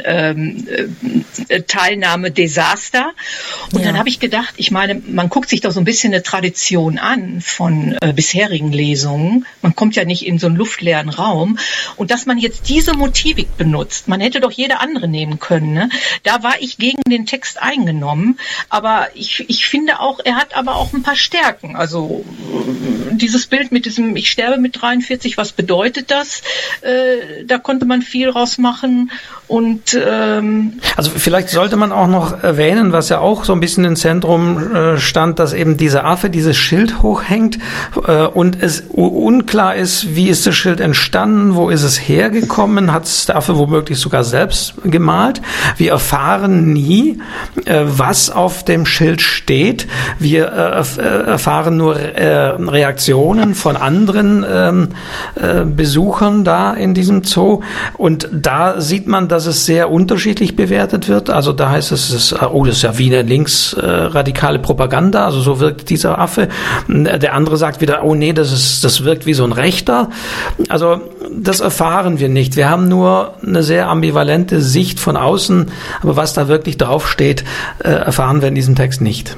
Teilnahme-Desaster. Und dann habe ich gedacht, ich meine, man guckt sich doch so ein bisschen eine Tradition an von bisherigen Lesungen. Man kommt ja nicht in so einen luftleeren Raum. Und dass man jetzt diese Motivik benutzt, man hätte doch jede andere nehmen können. Ne? Da war ich gegen den Text eingenommen. Aber ich finde auch, er hat aber auch ein paar Stärken. Also dieses Bild mit diesem ich sterbe mit 43, was bedeutet das? Da konnte man viel rausmachen und also vielleicht sollte man auch noch erwähnen, was ja auch so ein bisschen im Zentrum stand, dass eben dieser Affe dieses Schild hochhängt und es unklar ist, wie ist das Schild entstanden, wo ist es hergekommen, hat es der Affe womöglich sogar selbst gemalt. Wir erfahren nie, was auf dem Schild steht. Wir erfahren nur Reaktionen von anderen Besuchern da in diesem Zoo und da sieht man, dass es sehr unterschiedlich bewertet wird. Also da heißt es, das ist ja wie eine linksradikale Propaganda, also so wirkt dieser Affe. Der andere sagt wieder, oh nee, das wirkt wie so ein Rechter. Also das erfahren wir nicht. Wir haben nur eine sehr ambivalente Sicht von außen, aber was da wirklich draufsteht, erfahren wir in diesem Text nicht.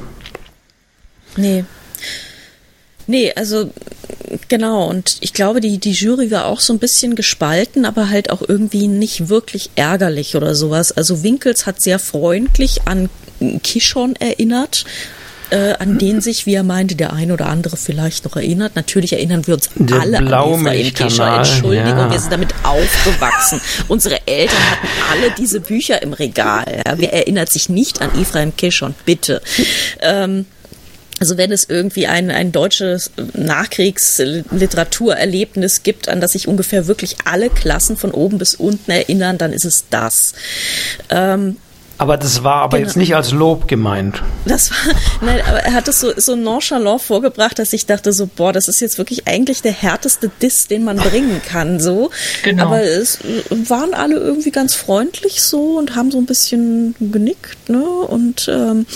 Nee, also genau, und ich glaube, die Jury war auch so ein bisschen gespalten, aber halt auch irgendwie nicht wirklich ärgerlich oder sowas. Also Winkels hat sehr freundlich an Kishon erinnert, an den sich, wie er meinte, der ein oder andere vielleicht noch erinnert. Natürlich erinnern wir uns der alle an Ephraim Kescher. Entschuldigung, wir sind damit aufgewachsen. Unsere Eltern hatten alle diese Bücher im Regal. Ja. Wer erinnert sich nicht an Ephraim Kescher? Bitte. Also wenn es irgendwie ein deutsches Nachkriegsliteraturerlebnis gibt, an das sich ungefähr wirklich alle Klassen von oben bis unten erinnern, dann ist es das. Aber das war aber jetzt nicht als Lob gemeint. Das war, nein, aber er hat es so nonchalant vorgebracht, dass ich dachte so, boah, das ist jetzt wirklich eigentlich der härteste Diss, den man bringen kann, so. Genau. Aber es waren alle irgendwie ganz freundlich so und haben so ein bisschen genickt, ne, und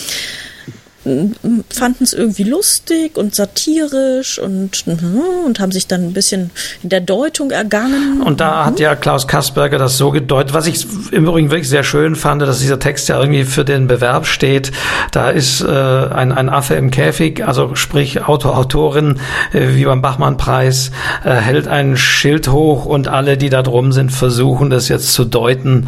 fanden es irgendwie lustig und satirisch und haben sich dann ein bisschen in der Deutung ergangen. Und da hat ja Klaus Kasperger das so gedeutet, was ich im Übrigen wirklich sehr schön fand, dass dieser Text ja irgendwie für den Bewerb steht. Da ist ein Affe im Käfig, also sprich Autor, Autorin, wie beim Bachmann-Preis, hält ein Schild hoch und alle, die da drum sind, versuchen das jetzt zu deuten.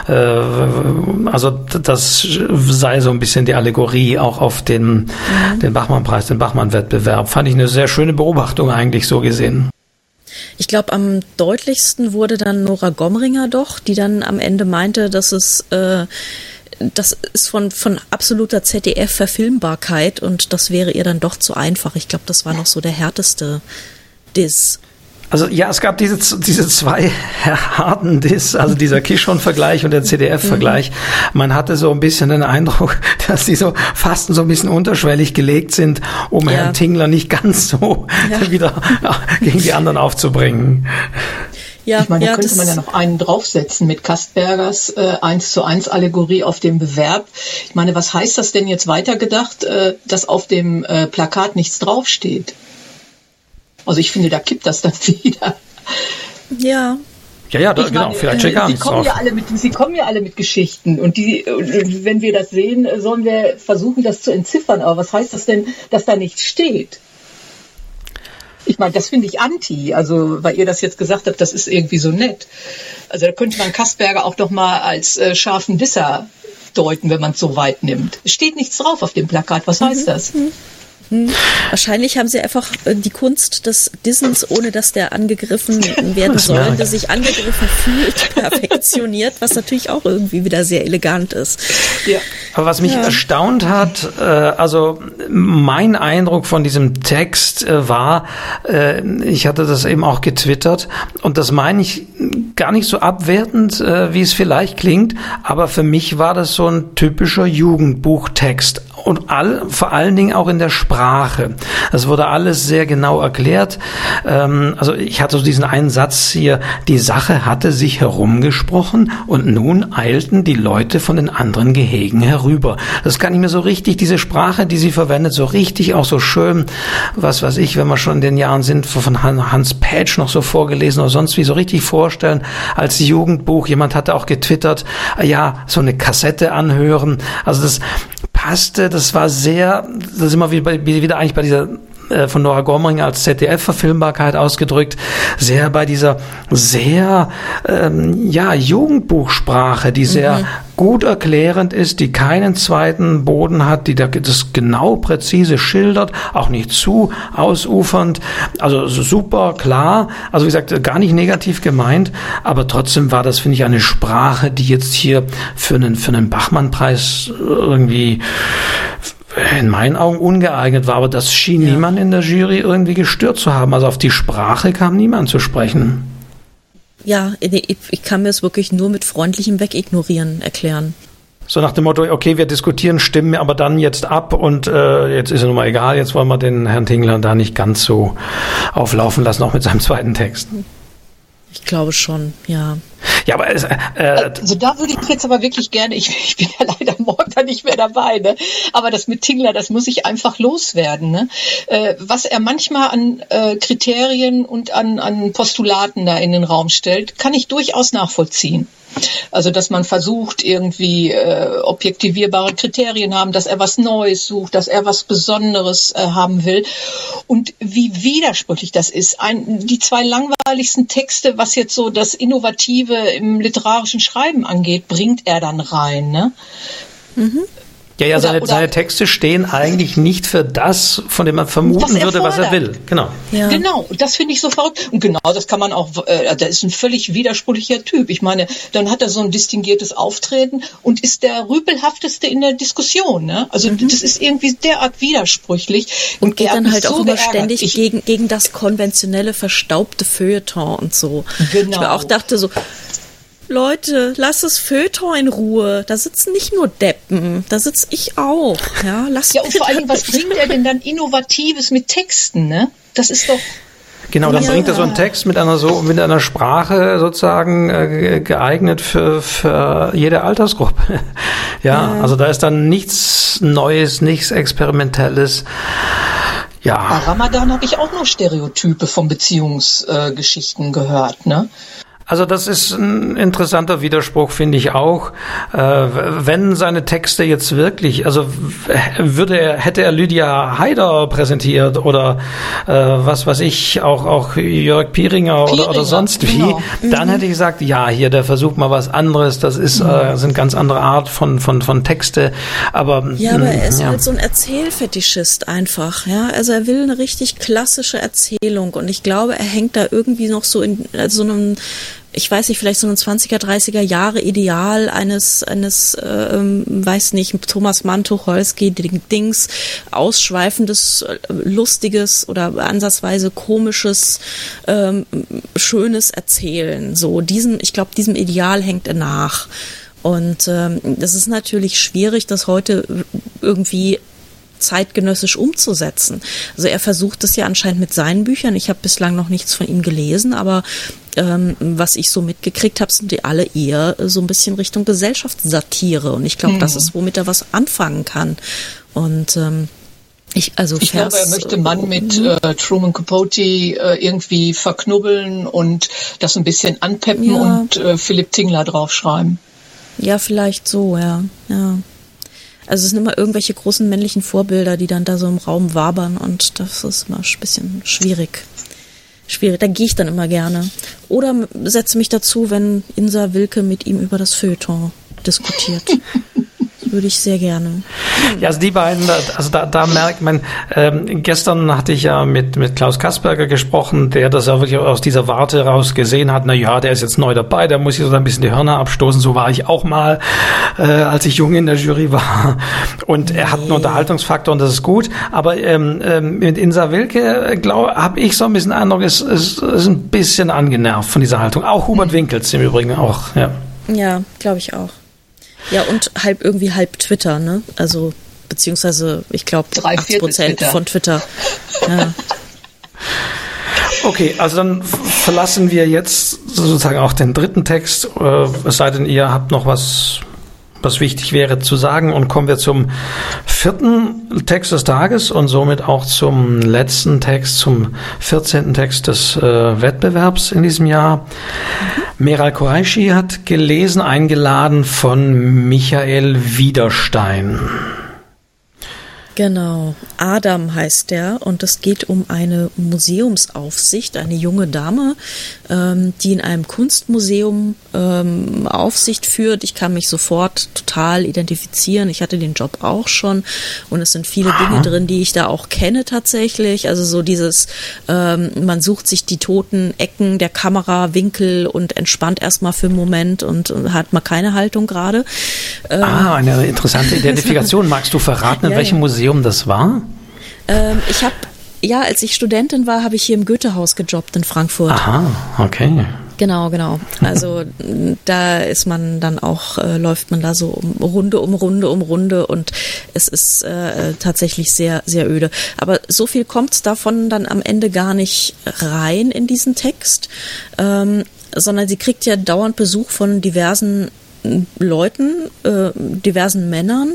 Also das sei so ein bisschen die Allegorie auch auf den Bachmann-Preis, den Bachmann-Wettbewerb. Fand ich eine sehr schöne Beobachtung eigentlich so gesehen. Ich glaube, am deutlichsten wurde dann Nora Gomringer doch, die dann am Ende meinte, dass es das ist von absoluter ZDF-Verfilmbarkeit und das wäre ihr dann doch zu einfach. Ich glaube, das war noch so der härteste Diss. Also ja, es gab diese zwei harten Diss, also dieser Kishon-Vergleich und der CDF-Vergleich. Man hatte so ein bisschen den Eindruck, dass die so fast so ein bisschen unterschwellig gelegt sind, um Herrn Tingler nicht ganz so wieder gegen die anderen aufzubringen. Ja, ich meine, da könnte man ja noch einen draufsetzen mit Kaspergers 1:1 Allegorie auf dem Bewerb. Ich meine, was heißt das denn jetzt weitergedacht, dass auf dem Plakat nichts draufsteht? Also ich finde, da kippt das dann wieder. Ja. Ja, genau, vielleicht steht gar nichts drauf. Sie kommen ja alle mit Geschichten und wenn wir das sehen, sollen wir versuchen, das zu entziffern. Aber was heißt das denn, dass da nichts steht? Ich meine, das finde ich anti, also weil ihr das jetzt gesagt habt, das ist irgendwie so nett. Also da könnte man Kasperger auch doch mal als scharfen Disser deuten, wenn man es so weit nimmt. Es steht nichts drauf auf dem Plakat, was heißt das? Wahrscheinlich haben sie einfach die Kunst des Dissens, ohne dass der angegriffen werden soll, der sich angegriffen fühlt, perfektioniert, was natürlich auch irgendwie wieder sehr elegant ist. Ja. Aber was mich erstaunt hat, also mein Eindruck von diesem Text war, ich hatte das eben auch getwittert und das meine ich gar nicht so abwertend, wie es vielleicht klingt, aber für mich war das so ein typischer Jugendbuchtext und vor allen Dingen auch in der Sprache. Das wurde alles sehr genau erklärt. Also ich hatte so diesen einen Satz hier, die Sache hatte sich herumgesprochen und nun eilten die Leute von den anderen Gehegen herüber. Das kann ich mir so richtig, diese Sprache, die sie verwendet, so richtig auch so schön, was weiß ich, wenn wir schon in den Jahren sind, von Hans Pätsch noch so vorgelesen oder sonst wie, so richtig vorstellen als Jugendbuch. Jemand hatte auch getwittert, ja, so eine Kassette anhören. Also das passte, das war sehr, das ist immer wieder eigentlich bei dieser von Nora Gomringer als ZDF-Verfilmbarkeit ausgedrückt, sehr bei dieser sehr Jugendbuchsprache, die sehr gut erklärend ist, die keinen zweiten Boden hat, die das genau präzise schildert, auch nicht zu ausufernd, also super klar, also wie gesagt, gar nicht negativ gemeint, aber trotzdem war das, finde ich, eine Sprache, die jetzt hier für einen Bachmann-Preis irgendwie in meinen Augen ungeeignet war, aber das schien niemand in der Jury irgendwie gestört zu haben. Also auf die Sprache kam niemand zu sprechen. Ja, ich kann mir es wirklich nur mit freundlichem Wegignorieren erklären. So nach dem Motto, okay, wir diskutieren, stimmen aber dann jetzt ab und jetzt ist es nun mal egal, jetzt wollen wir den Herrn Tingler da nicht ganz so auflaufen lassen, auch mit seinem zweiten Text. Ich glaube schon, ja. Ja, aber also da würde ich jetzt aber wirklich gerne, ich bin ja leider morgen da nicht mehr dabei, ne? Aber das mit Tingler, das muss ich einfach loswerden, ne? Was er manchmal an Kriterien und an Postulaten da in den Raum stellt, kann ich durchaus nachvollziehen. Also, dass man versucht, irgendwie objektivierbare Kriterien haben, dass er was Neues sucht, dass er was Besonderes haben will. Und wie widersprüchlich das ist. Die zwei langweiligsten Texte, was jetzt so das Innovative im literarischen Schreiben angeht, bringt er dann rein, ne? Ja, seine Texte stehen eigentlich nicht für das, von dem man vermuten würde, was er will. Genau. Ja. Genau, das finde ich so verrückt. Und genau, das kann man auch, der ist ein völlig widersprüchlicher Typ. Ich meine, dann hat er so ein distinguiertes Auftreten und ist der rüpelhafteste in der Diskussion. Ne? Also das ist irgendwie derart widersprüchlich. Und geht dann halt so auch immer ständig gegen das konventionelle, verstaubte Feuilleton und so. Genau. Ich auch dachte so, Leute, lasst das Feuilleton in Ruhe. Da sitzen nicht nur Deppen, da sitze ich auch. Ja, und vor allem, was bringt er denn dann Innovatives mit Texten, ne? Das ist doch... Genau, dann bringt er so einen Text mit einer Sprache sozusagen geeignet für jede Altersgruppe. Ja, also da ist dann nichts Neues, nichts Experimentelles. Ja. Bei Ramadan habe ich auch nur Stereotype von Beziehungsgeschichten gehört, ne? Also das ist ein interessanter Widerspruch, finde ich auch. Wenn seine Texte jetzt wirklich, also hätte er Lydia Haider präsentiert oder was weiß ich, auch Jörg Pieringer oder sonst wie, genau. Dann hätte ich gesagt, ja, hier, der versucht mal was anderes, das ist sind ganz andere Art von Texte. Aber er ist halt so ein Erzählfetischist einfach, ja. Also er will eine richtig klassische Erzählung und ich glaube, er hängt da irgendwie noch so in so einem, ich weiß nicht, vielleicht so ein 20er, 30er Jahre Ideal eines weiß nicht, Thomas Mann, Tucholsky, Dings, ausschweifendes, lustiges oder ansatzweise komisches, schönes Erzählen. So, ich glaube, diesem Ideal hängt er nach. Und das ist natürlich schwierig, das heute irgendwie zeitgenössisch umzusetzen. Also er versucht es ja anscheinend mit seinen Büchern. Ich habe bislang noch nichts von ihm gelesen, aber was ich so mitgekriegt habe, sind die alle eher so ein bisschen Richtung Gesellschaftssatire. Und ich glaube, das ist, womit er was anfangen kann. Und ich glaube, er möchte Mann mit Truman Capote irgendwie verknubbeln und das ein bisschen anpeppen und Philipp Tingler draufschreiben. Ja, vielleicht so, ja. Also es sind immer irgendwelche großen männlichen Vorbilder, die dann da so im Raum wabern und das ist immer ein bisschen schwierig. Da gehe ich dann immer gerne. Oder setze mich dazu, wenn Insa Wilke mit ihm über das Feuilleton diskutiert. Das würde ich sehr gerne. Ja, also die beiden, also da merkt man, gestern hatte ich ja mit Klaus Kasperger gesprochen, der das ja wirklich aus dieser Warte raus gesehen hat, na ja, der ist jetzt neu dabei, der muss hier so ein bisschen die Hörner abstoßen, so war ich auch mal, als ich jung in der Jury war. Und er hat einen Unterhaltungsfaktor und das ist gut, aber mit Insa Wilke, habe ich so ein bisschen Eindruck, ist ein bisschen angenervt von dieser Haltung. Auch Hubert Winkels im Übrigen auch, ja. Ja, glaube ich auch. Ja, und halb Twitter, ne? Also, beziehungsweise, ich glaube, 80% von Twitter. Ja. Okay, also dann verlassen wir jetzt sozusagen auch den dritten Text, es sei denn, ihr habt noch was wichtig wäre zu sagen, und kommen wir zum vierten Text des Tages und somit auch zum letzten Text, zum 14. Text des Wettbewerbs in diesem Jahr. Meral Qureshi hat gelesen, eingeladen von Michael Widerstein. Genau, Adam heißt der, und es geht um eine Museumsaufsicht, eine junge Dame, die in einem Kunstmuseum Aufsicht führt. Ich kann mich sofort total identifizieren. Ich hatte den Job auch schon und es sind viele Dinge drin, die ich da auch kenne tatsächlich. Also so dieses, man sucht sich die toten Ecken der Kamerawinkel und entspannt erstmal für einen Moment und hat mal keine Haltung gerade. Eine interessante Identifikation. Magst du verraten, in welchem Museum das war? Ich habe, als ich Studentin war, habe ich hier im Goethehaus gejobbt in Frankfurt. Aha, okay. Genau. Also da ist man dann auch, läuft man da so Runde um Runde und es ist tatsächlich sehr, sehr öde. Aber so viel kommt davon dann am Ende gar nicht rein in diesen Text, sondern sie kriegt ja dauernd Besuch von diversen Leuten, diversen Männern.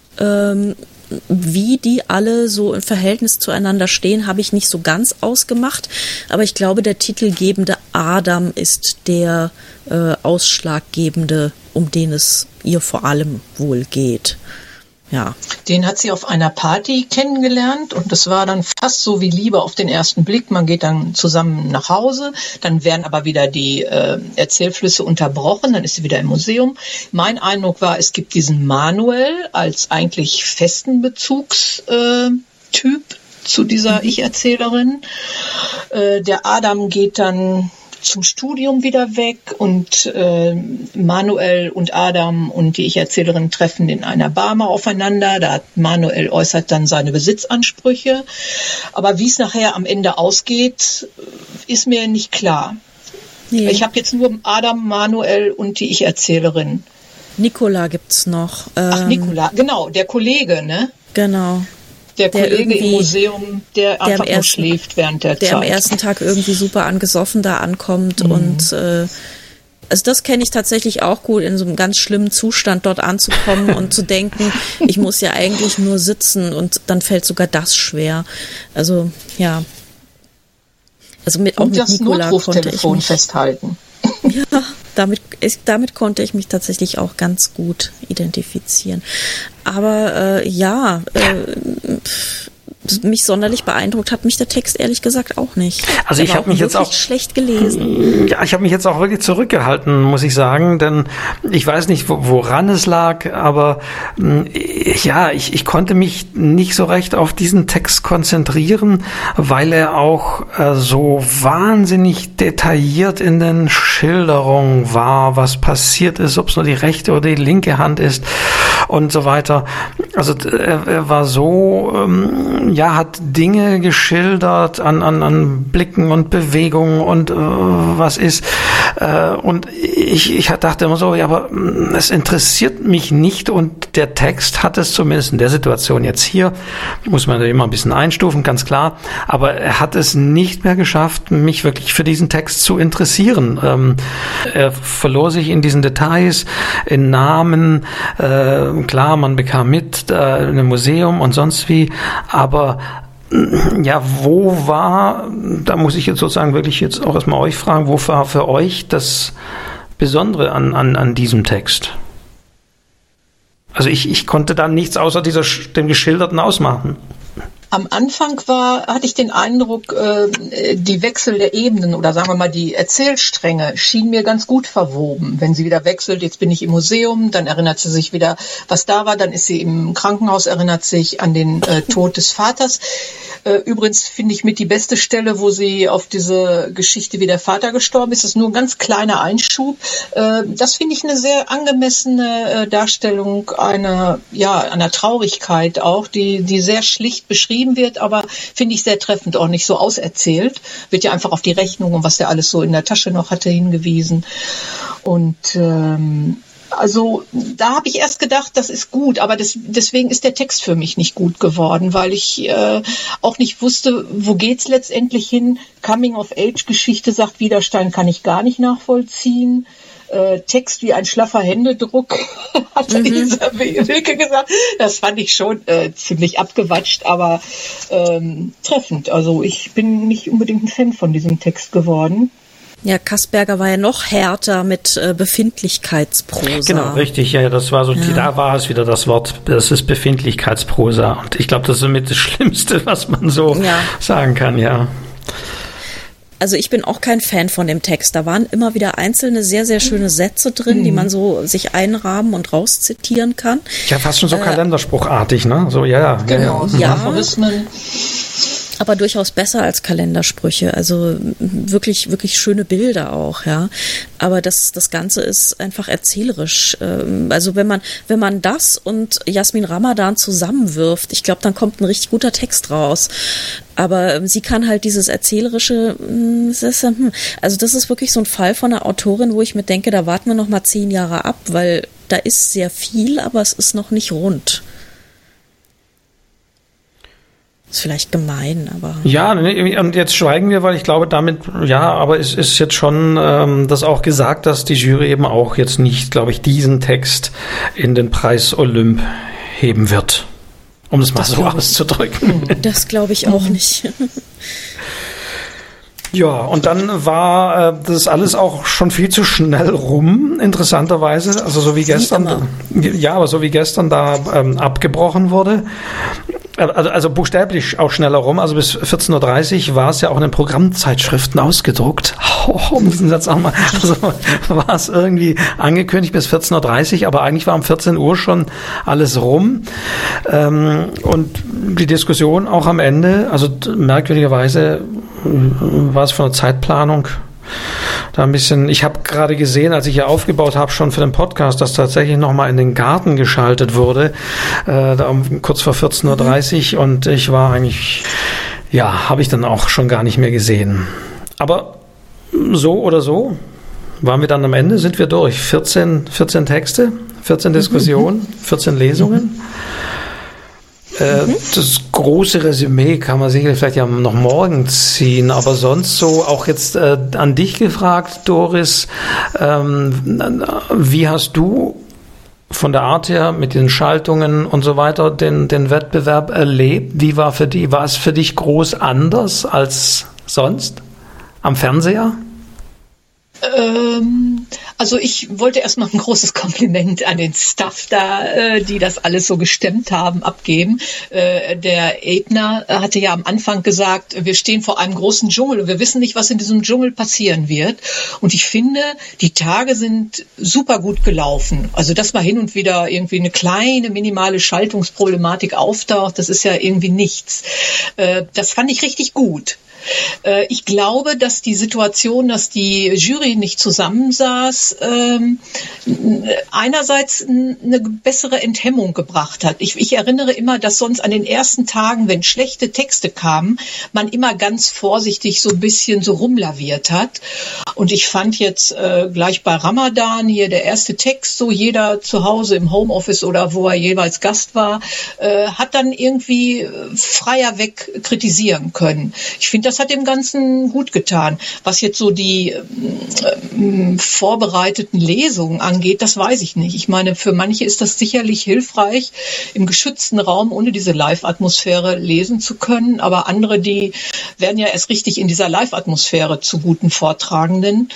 Wie die alle so im Verhältnis zueinander stehen, habe ich nicht so ganz ausgemacht. Aber ich glaube, der titelgebende Adam ist der Ausschlaggebende, um den es ihr vor allem wohl geht. ja. Den hat sie auf einer Party kennengelernt und das war dann fast so wie Liebe auf den ersten Blick. Man geht dann zusammen nach Hause, dann werden aber wieder die Erzählflüsse unterbrochen, dann ist sie wieder im Museum. Mein Eindruck war, es gibt diesen Manuel als eigentlich festen Bezugstyp zu dieser Ich-Erzählerin. Der Adam geht dann zum Studium wieder weg und Manuel und Adam und die Ich-Erzählerin treffen in einer Bar mal aufeinander. Da hat Manuel äußert dann seine Besitzansprüche. Aber wie es nachher am Ende ausgeht, ist mir nicht klar. Nee. Ich habe jetzt nur Adam, Manuel und die Ich-Erzählerin. Nicola gibt's noch. Ach, Nicola, genau, der Kollege, ne? Genau. Der Kollege im Museum, der einfach nur schläft während der Zeit. Der am ersten Tag irgendwie super angesoffen da ankommt und also das kenne ich tatsächlich auch gut, in so einem ganz schlimmen Zustand dort anzukommen und zu denken, ich muss ja eigentlich nur sitzen und dann fällt sogar das schwer. Also ja. Also auch mit das Nicola konnte ich mich festhalten. Ja, damit konnte ich mich tatsächlich auch ganz gut identifizieren. Aber mich sonderlich beeindruckt hat mich der Text ehrlich gesagt auch nicht. Also ich habe mich jetzt auch schlecht gelesen. Ja, ich habe mich jetzt auch wirklich zurückgehalten, muss ich sagen, denn ich weiß nicht, woran es lag, aber ja, ich konnte mich nicht so recht auf diesen Text konzentrieren, weil er auch so wahnsinnig detailliert in den Schilderungen war, was passiert ist, ob es nur die rechte oder die linke Hand ist und so weiter. Also er war so hat Dinge geschildert an Blicken und Bewegungen und was ist. Und ich dachte immer so, ja, aber es interessiert mich nicht und der Text hat es zumindest in der Situation jetzt hier, muss man immer ein bisschen einstufen, ganz klar, aber er hat es nicht mehr geschafft, mich wirklich für diesen Text zu interessieren. Er verlor sich in diesen Details, in Namen, klar, man bekam mit in einem Museum und sonst wie, aber ja, wo war, da muss ich jetzt sozusagen wirklich jetzt auch erstmal euch fragen, wo war für euch das Besondere an diesem Text? Also ich konnte da nichts außer dem Geschilderten ausmachen. Am Anfang hatte ich den Eindruck, die Wechsel der Ebenen oder sagen wir mal die Erzählstränge schienen mir ganz gut verwoben. Wenn sie wieder wechselt, jetzt bin ich im Museum, dann erinnert sie sich wieder, was da war, dann ist sie im Krankenhaus, erinnert sich an den Tod des Vaters. Übrigens finde ich mit die beste Stelle, wo sie auf diese Geschichte, wie der Vater gestorben ist, ist nur ein ganz kleiner Einschub. Das finde ich eine sehr angemessene Darstellung einer Traurigkeit auch, die sehr schlicht beschrieben wird, aber finde ich sehr treffend, auch nicht so auserzählt. Wird ja einfach auf die Rechnung und was er alles so in der Tasche noch hatte hingewiesen. Und also da habe ich erst gedacht, das ist gut, aber deswegen ist der Text für mich nicht gut geworden, weil ich auch nicht wusste, wo geht's letztendlich hin. Coming-of-Age-Geschichte, sagt Widerstein, kann ich gar nicht nachvollziehen. Text wie ein schlaffer Händedruck, hat Lisa Wilke gesagt. Das fand ich schon ziemlich abgewatscht, aber treffend. Also ich bin nicht unbedingt ein Fan von diesem Text geworden. Ja, Kasperger war ja noch härter mit Befindlichkeitsprosa. Genau, richtig. Ja, das war so, da war es wieder das Wort, das ist Befindlichkeitsprosa. Und ich glaube, das ist somit das Schlimmste, was man so sagen kann, ja. Also ich bin auch kein Fan von dem Text. Da waren immer wieder einzelne sehr, sehr schöne Sätze drin, die man so sich einrahmen und rauszitieren kann. Ja, fast schon so kalenderspruchartig, ne? So, ja. Genau, ja. Aphorismen. Aber durchaus besser als Kalendersprüche. Also wirklich, wirklich schöne Bilder auch, ja. Aber das Ganze ist einfach erzählerisch. Also wenn man das und Jasmin Ramadan zusammenwirft, ich glaube, dann kommt ein richtig guter Text raus. Aber sie kann halt dieses Erzählerische, also das ist wirklich so ein Fall von einer Autorin, wo ich mir denke, da warten wir noch mal 10 Jahre ab, weil da ist sehr viel, aber es ist noch nicht rund. Ist vielleicht gemein, aber... Ja, und jetzt schweigen wir, weil ich glaube damit, aber es ist jetzt schon das auch gesagt, dass die Jury eben auch jetzt nicht, glaube ich, diesen Text in den Preis Olymp heben wird. Um es mal so auszudrücken. Das glaube ich auch nicht. Ja, und dann war das alles auch schon viel zu schnell rum, interessanterweise. Also so wie gestern, ja, aber so wie gestern da abgebrochen wurde. Also buchstäblich auch schneller rum. Also bis 14.30 Uhr war es ja auch in den Programmzeitschriften ausgedruckt. Um diesen Satz auch mal. Also war es irgendwie angekündigt bis 14.30 Uhr, aber eigentlich war um 14 Uhr schon alles rum. Und die Diskussion auch am Ende, also merkwürdigerweise war es von der Zeitplanung da ein bisschen, ich habe gerade gesehen, als ich hier aufgebaut habe, schon für den Podcast, dass tatsächlich nochmal in den Garten geschaltet wurde, kurz vor 14.30 Uhr und ich war eigentlich, ja, habe ich dann auch schon gar nicht mehr gesehen. Aber so oder so waren wir dann am Ende, sind wir durch. 14 Texte, 14 Diskussionen, 14 Lesungen. Das große Resümee kann man sicherlich vielleicht ja noch morgen ziehen, aber sonst so auch jetzt an dich gefragt, Doris, wie hast du von der Art her mit den Schaltungen und so weiter den Wettbewerb erlebt? Wie war es für dich groß anders als sonst am Fernseher? Also ich wollte erstmal ein großes Kompliment an den Staff da, die das alles so gestemmt haben, abgeben. Der Ebner hatte ja am Anfang gesagt, wir stehen vor einem großen Dschungel und wir wissen nicht, was in diesem Dschungel passieren wird. Und ich finde, die Tage sind super gut gelaufen. Also dass mal hin und wieder irgendwie eine kleine, minimale Schaltungsproblematik auftaucht, das ist ja irgendwie nichts. Das fand ich richtig gut. Ich glaube, dass die Situation, dass die Jury nicht zusammensaß, einerseits eine bessere Enthemmung gebracht hat. Ich erinnere immer, dass sonst an den ersten Tagen, wenn schlechte Texte kamen, man immer ganz vorsichtig so ein bisschen so rumlaviert hat. Und ich fand jetzt gleich bei Ramadan hier der erste Text, so jeder zu Hause im Homeoffice oder wo er jeweils Gast war, hat dann irgendwie freier weg kritisieren können. Ich finde, das hat dem Ganzen gut getan. Was jetzt so die vorbereiteten Lesungen angeht, das weiß ich nicht. Ich meine, für manche ist das sicherlich hilfreich, im geschützten Raum ohne diese Live-Atmosphäre lesen zu können. Aber andere, die werden ja erst richtig in dieser Live-Atmosphäre zu guten Vortragenden.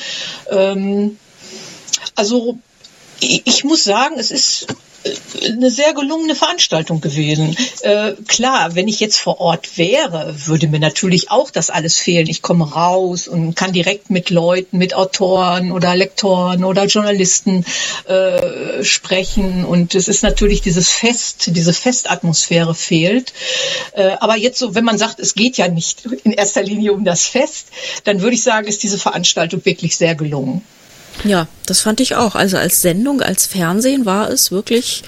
Also ich muss sagen, es ist eine sehr gelungene Veranstaltung gewesen. Klar, wenn ich jetzt vor Ort wäre, würde mir natürlich auch das alles fehlen. Ich komme raus und kann direkt mit Leuten, mit Autoren oder Lektoren oder Journalisten sprechen. Und es ist natürlich diese Festatmosphäre fehlt. Aber jetzt so, wenn man sagt, es geht ja nicht in erster Linie um das Fest, dann würde ich sagen, ist diese Veranstaltung wirklich sehr gelungen. Ja, das fand ich auch. Also als Sendung, als Fernsehen war es wirklich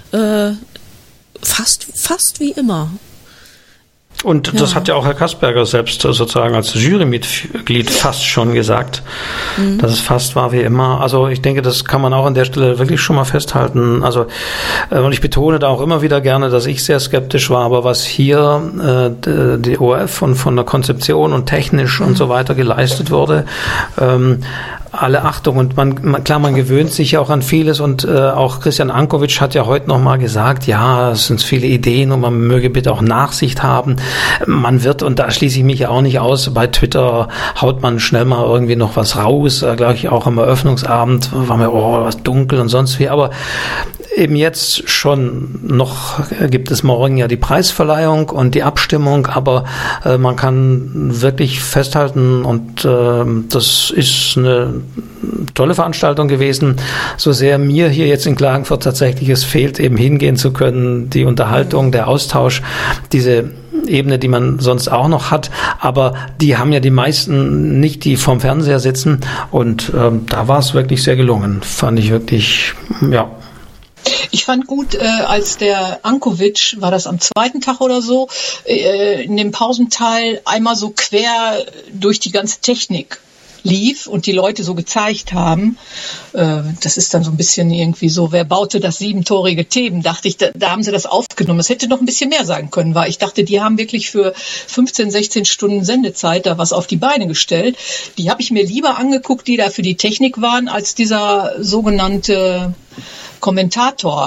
fast wie immer. Und das hat ja auch Herr Kasperger selbst sozusagen als Jurymitglied fast schon gesagt, dass es fast war wie immer. Also ich denke, das kann man auch an der Stelle wirklich schon mal festhalten. Also und ich betone da auch immer wieder gerne, dass ich sehr skeptisch war, aber was hier die ORF und von der Konzeption und technisch und so weiter geleistet wurde, alle Achtung. Und man gewöhnt sich ja auch an vieles und auch Christian Ankovic hat ja heute nochmal gesagt, ja, es sind viele Ideen und man möge bitte auch Nachsicht haben. Man wird, und da schließe ich mich ja auch nicht aus, bei Twitter haut man schnell mal irgendwie noch was raus, glaube ich auch am Eröffnungsabend war mir, was dunkel und sonst wie, aber eben jetzt schon noch gibt es morgen ja die Preisverleihung und die Abstimmung, aber man kann wirklich festhalten und das ist eine tolle Veranstaltung gewesen, so sehr mir hier jetzt in Klagenfurt tatsächlich es fehlt, eben hingehen zu können, die Unterhaltung, der Austausch, diese Ebene, die man sonst auch noch hat, aber die haben ja die meisten nicht, die vorm Fernseher sitzen und da war es wirklich sehr gelungen, fand ich wirklich, ja. Ich fand gut, als der Ankovic, war das am zweiten Tag oder so, in dem Pausenteil einmal so quer durch die ganze Technik lief und die Leute so gezeigt haben. Das ist dann so ein bisschen irgendwie so, wer baute das 7-torige Theben, dachte ich, da haben sie das aufgenommen. Es hätte noch ein bisschen mehr sein können, weil ich dachte, die haben wirklich für 15, 16 Stunden Sendezeit da was auf die Beine gestellt. Die habe ich mir lieber angeguckt, die da für die Technik waren, als dieser sogenannte Kommentator.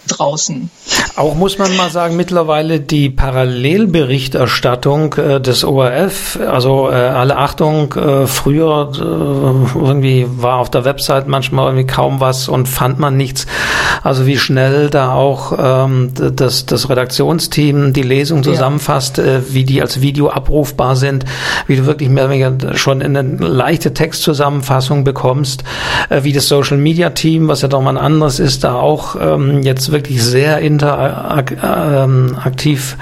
draußen. Auch muss man mal sagen, mittlerweile die Parallelberichterstattung des ORF, also alle Achtung, früher irgendwie war auf der Website manchmal irgendwie kaum was und fand man nichts. Also wie schnell da auch das Redaktionsteam die Lesung zusammenfasst, wie die als Video abrufbar sind, wie du wirklich mehr oder weniger schon in eine leichte Textzusammenfassung bekommst, wie das Social Media Team, was ja doch mal ein anderes ist, da auch jetzt wirklich sehr interaktiv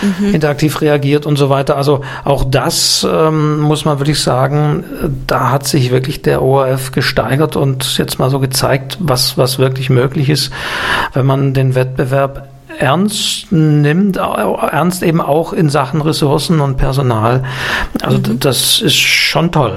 reagiert und so weiter. Also auch das muss man wirklich sagen, da hat sich wirklich der ORF gesteigert und jetzt mal so gezeigt, was wirklich möglich ist, wenn man den Wettbewerb ernst nimmt, ernst eben auch in Sachen Ressourcen und Personal. Also das ist schon toll.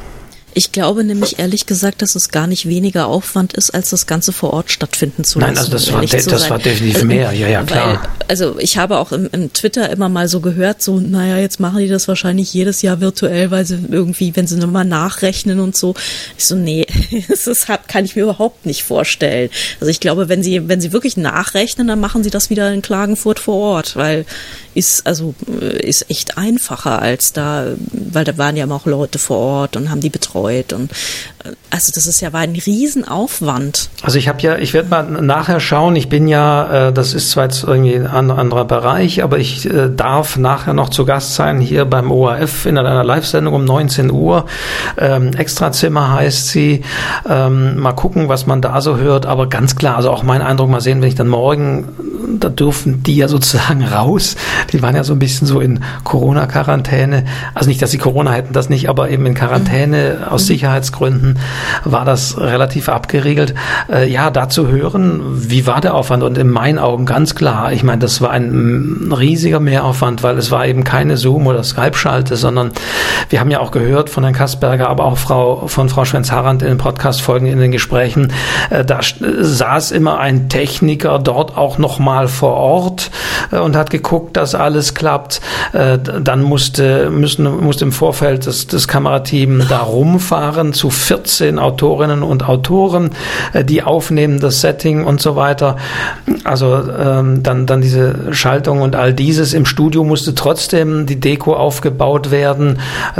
Ich glaube nämlich ehrlich gesagt, dass es gar nicht weniger Aufwand ist, als das Ganze vor Ort stattfinden zu lassen. Nein, also das war definitiv mehr, ja klar. Also ich habe auch im Twitter immer mal so gehört, so naja, jetzt machen die das wahrscheinlich jedes Jahr virtuell, weil sie irgendwie, wenn sie nochmal nachrechnen und so. Ich so, nee, das kann ich mir überhaupt nicht vorstellen. Also ich glaube, wenn sie wirklich nachrechnen, dann machen sie das wieder in Klagenfurt vor Ort, weil ist echt einfacher als da, weil da waren ja immer auch Leute vor Ort und haben die betreut und also das war ein Riesenaufwand. Also ich werde mal nachher schauen, ich bin ja, das ist zwar jetzt irgendwie ein anderer Bereich, aber ich darf nachher noch zu Gast sein hier beim ORF in einer Live-Sendung um 19 Uhr. Extrazimmer heißt sie. Mal gucken, was man da so hört, aber ganz klar, also auch mein Eindruck, mal sehen, wenn ich dann morgen, da dürfen die ja sozusagen raus. Die waren ja so ein bisschen so in Corona-Quarantäne. Also nicht, dass sie Corona hätten, das nicht, aber eben in Quarantäne aus Sicherheitsgründen war das relativ abgeriegelt. Ja, da zu hören, wie war der Aufwand? Und in meinen Augen ganz klar, ich meine, das war ein riesiger Mehraufwand, weil es war eben keine Zoom- oder Skype-Schalte, sondern wir haben ja auch gehört von Herrn Kasperger, aber auch von Frau Schwenz-Harrand in den Podcast-Folgen, in den Gesprächen, da saß immer ein Techniker dort auch nochmal vor Ort und hat geguckt, dass alles klappt. Dann musste im Vorfeld das Kamerateam da rumfahren zu 14 Autorinnen und Autoren, die aufnehmen das Setting und so weiter. Also dann diese Schaltung und all dieses. Im Studio musste trotzdem die Deko aufgebaut werden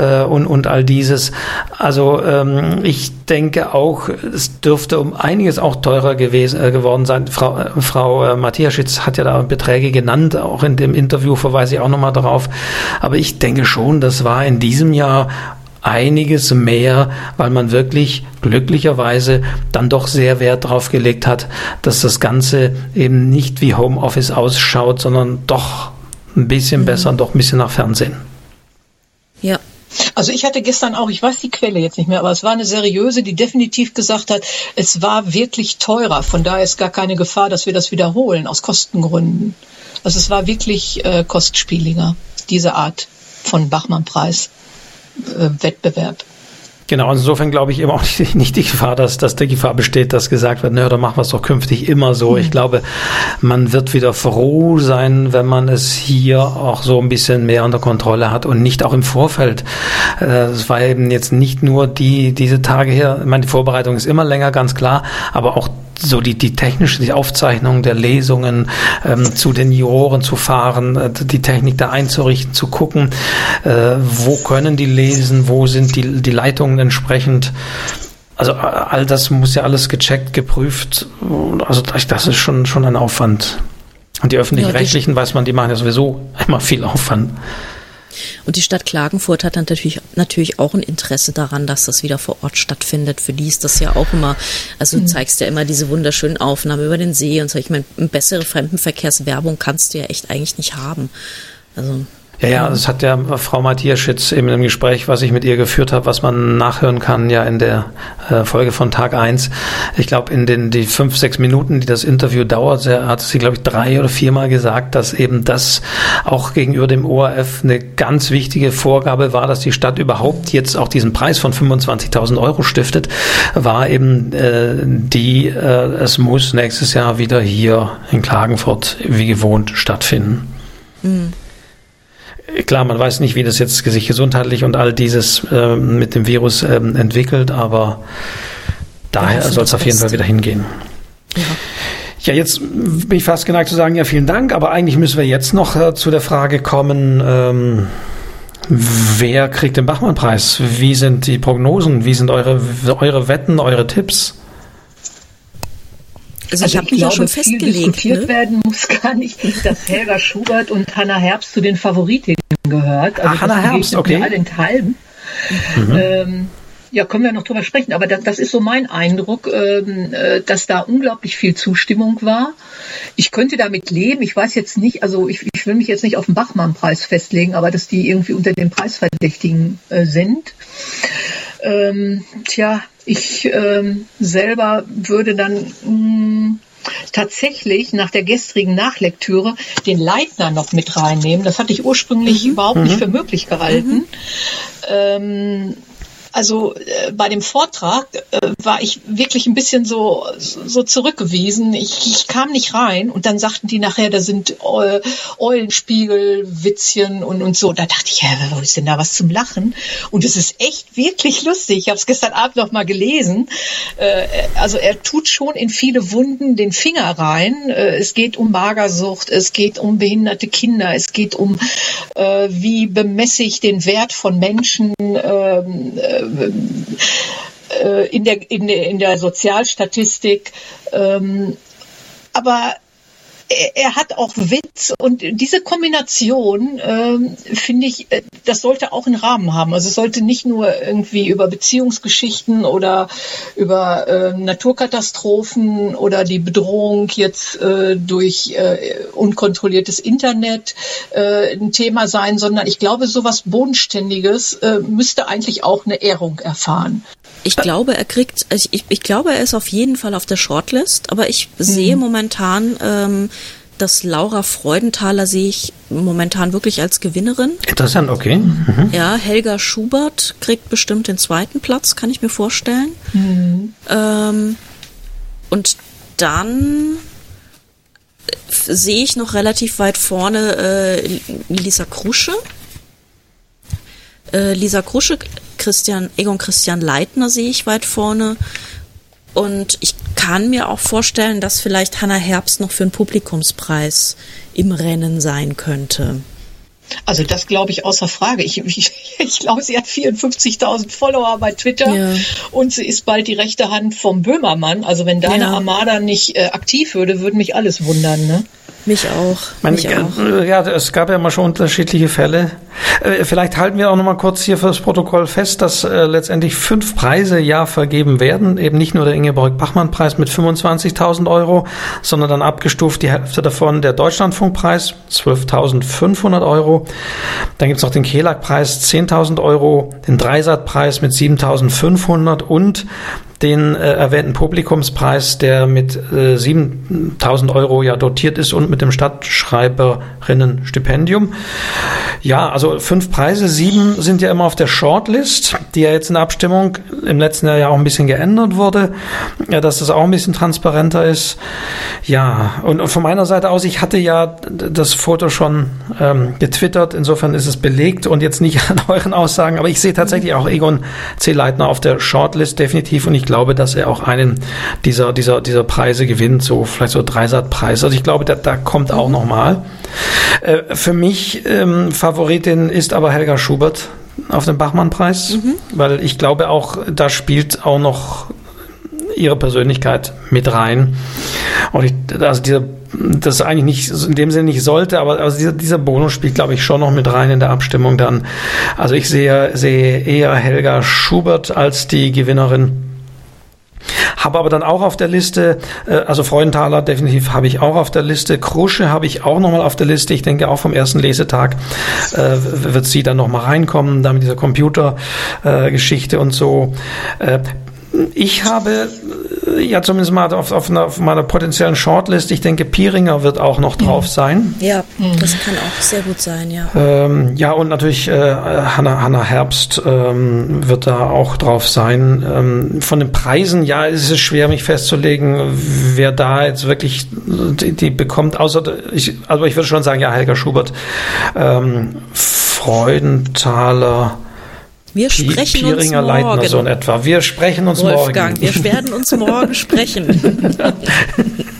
und all dieses. Also ich denke auch, es dürfte um einiges auch teurer geworden sein. Frau Mathiaschitz hat ja da Beträge genannt, auch in dem Interview verweise ich auch nochmal darauf. Aber ich denke schon, das war in diesem Jahr einiges mehr, weil man wirklich glücklicherweise dann doch sehr Wert drauf gelegt hat, dass das Ganze eben nicht wie Homeoffice ausschaut, sondern doch ein bisschen besser und doch ein bisschen nach Fernsehen. Ja. Also ich hatte gestern auch, ich weiß die Quelle jetzt nicht mehr, aber es war eine seriöse, die definitiv gesagt hat, es war wirklich teurer. Von daher ist gar keine Gefahr, dass wir das wiederholen, aus Kostengründen. Also es war wirklich kostspieliger, diese Art von Bachmann-Preis-Wettbewerb. Genau, insofern glaube ich eben auch nicht die Gefahr, dass die Gefahr besteht, dass gesagt wird, dann machen wir es doch künftig immer so. Ich glaube, man wird wieder froh sein, wenn man es hier auch so ein bisschen mehr unter Kontrolle hat und nicht auch im Vorfeld. Es war eben jetzt nicht nur diese Tage her, ich meine, die Vorbereitung ist immer länger, ganz klar, aber auch so die technische, die Aufzeichnung der Lesungen, zu den Juroren zu fahren, die Technik da einzurichten, zu gucken, wo können die lesen, wo sind die Leitungen entsprechend. Also all das muss ja alles gecheckt, geprüft. Also das ist schon ein Aufwand. Und die Öffentlich-Rechtlichen, weiß man, die machen ja sowieso immer viel Aufwand. Und die Stadt Klagenfurt hat dann natürlich auch ein Interesse daran, dass das wieder vor Ort stattfindet. Für die ist das ja auch immer, also du zeigst ja immer diese wunderschönen Aufnahmen über den See und so. Ich meine, eine bessere Fremdenverkehrswerbung kannst du ja echt eigentlich nicht haben. Also Ja, das hat ja Frau Mathiaschitz eben im Gespräch, was ich mit ihr geführt habe, was man nachhören kann, ja in der Folge von Tag 1. Ich glaube, in die 5-6 Minuten, die das Interview dauert, hat sie, glaube ich, 3 oder 4 Mal gesagt, dass eben das auch gegenüber dem ORF eine ganz wichtige Vorgabe war, dass die Stadt überhaupt jetzt auch diesen Preis von 25.000 Euro stiftet, war eben es muss nächstes Jahr wieder hier in Klagenfurt wie gewohnt stattfinden. Mhm. Klar, man weiß nicht, wie das jetzt sich gesundheitlich und all dieses mit dem Virus entwickelt, aber daher soll es auf jeden Fall wieder hingehen. Ja, jetzt bin ich fast geneigt zu sagen, ja, vielen Dank, aber eigentlich müssen wir jetzt noch zu der Frage kommen, wer kriegt den Bachmann-Preis? Wie sind die Prognosen? Wie sind eure Wetten, eure Tipps? Also ich habe mich ja schon festgelegt. Viel diskutiert werden muss gar nicht, dass Helga Schubert und Hannah Herbst zu den Favoritinnen gehört. Also Hannah Herbst, okay. Allenthalben. Ja, können wir noch drüber sprechen, aber das ist so mein Eindruck, dass da unglaublich viel Zustimmung war. Ich könnte damit leben, ich weiß jetzt nicht, also ich will mich jetzt nicht auf den Bachmann-Preis festlegen, aber dass die irgendwie unter den Preisverdächtigen sind. Ich selber würde dann tatsächlich nach der gestrigen Nachlektüre den Leitner noch mit reinnehmen. Das hatte ich ursprünglich überhaupt nicht für möglich gehalten. Also bei dem Vortrag war ich wirklich ein bisschen so zurückgewiesen. Ich kam nicht rein und dann sagten die nachher, da sind Eulenspiegel, Witzchen und so. Da dachte ich, ja, wo ist denn da was zum Lachen? Und es ist echt wirklich lustig. Ich habe es gestern Abend noch mal gelesen. Also er tut schon in viele Wunden den Finger rein. Es geht um Magersucht, es geht um behinderte Kinder, es geht um wie bemesse ich den Wert von Menschen in der Sozialstatistik, aber er hat auch Witz und diese Kombination, finde ich, das sollte auch einen Rahmen haben. Also es sollte nicht nur irgendwie über Beziehungsgeschichten oder über Naturkatastrophen oder die Bedrohung jetzt durch unkontrolliertes Internet ein Thema sein, sondern ich glaube, sowas Bodenständiges müsste eigentlich auch eine Ehrung erfahren. Ich glaube, ich glaube, er ist auf jeden Fall auf der Shortlist, aber ich sehe momentan, dass Laura Freudenthaler sehe ich momentan wirklich als Gewinnerin. Interessant, okay. Ja, Helga Schubert kriegt bestimmt den zweiten Platz, kann ich mir vorstellen. Und dann sehe ich noch relativ weit vorne Lisa Krusche. Egon Christian Leitner sehe ich weit vorne. Und ich kann mir auch vorstellen, dass vielleicht Hannah Herbst noch für einen Publikumspreis im Rennen sein könnte. Also das glaube ich außer Frage. Ich glaube, sie hat 54.000 Follower bei Twitter und sie ist bald die rechte Hand vom Böhmermann. Also wenn deine Armada nicht aktiv würde, würde mich alles wundern, ne? Mich auch. Ja, es gab ja mal schon unterschiedliche Fälle. Vielleicht halten wir auch noch mal kurz hier für das Protokoll fest, dass letztendlich 5 Preise vergeben werden. Eben nicht nur der Ingeborg-Bachmann-Preis mit 25.000 €, sondern dann abgestuft die Hälfte davon der Deutschlandfunkpreis, 12.500 €. Dann gibt's noch den Kelag-Preis, 10.000 €, den Dreisat-Preis mit 7.500 und den erwähnten Publikumspreis, der mit 7.000 € dotiert ist und mit dem Stadtschreiberinnenstipendium. Ja, also 5 Preise, 7 sind ja immer auf der Shortlist, die ja jetzt in der Abstimmung im letzten Jahr ja auch ein bisschen geändert wurde, dass das auch ein bisschen transparenter ist. Ja, und von meiner Seite aus, ich hatte ja das Foto schon getwittert, insofern ist es belegt und jetzt nicht an euren Aussagen, aber ich sehe tatsächlich auch Egon C. Leitner auf der Shortlist definitiv und ich glaube, dass er auch einen dieser Preise gewinnt, vielleicht so Dreisat-Preis. Also ich glaube, da kommt auch nochmal. Für mich Favoritin ist aber Helga Schubert auf dem Bachmann-Preis, weil ich glaube auch, da spielt auch noch ihre Persönlichkeit mit rein. Und das eigentlich nicht in dem Sinne nicht sollte, aber dieser Bonus spielt, glaube ich, schon noch mit rein in der Abstimmung dann. Also ich sehe eher Helga Schubert als die Gewinnerin. Habe aber dann auch auf der Liste, also Freudenthaler definitiv habe ich auch auf der Liste, Krusche habe ich auch nochmal auf der Liste, ich denke auch vom ersten Lesetag wird sie dann nochmal reinkommen, da mit dieser Computergeschichte und so. Ich habe ja zumindest mal auf meiner potenziellen Shortlist, ich denke, Pieringer wird auch noch drauf sein. Ja, das kann auch sehr gut sein, ja. Ja, und natürlich Hannah Herbst wird da auch drauf sein. Von den Preisen, ja, ist es schwer, mich festzulegen, wer da jetzt wirklich die bekommt, ich würde schon sagen, ja, Helga Schubert, Freudenthaler, wir sprechen Pieringer, uns morgen. Leitner, so in etwa. Wir sprechen uns Wolfgang, morgen. Wir werden uns morgen sprechen.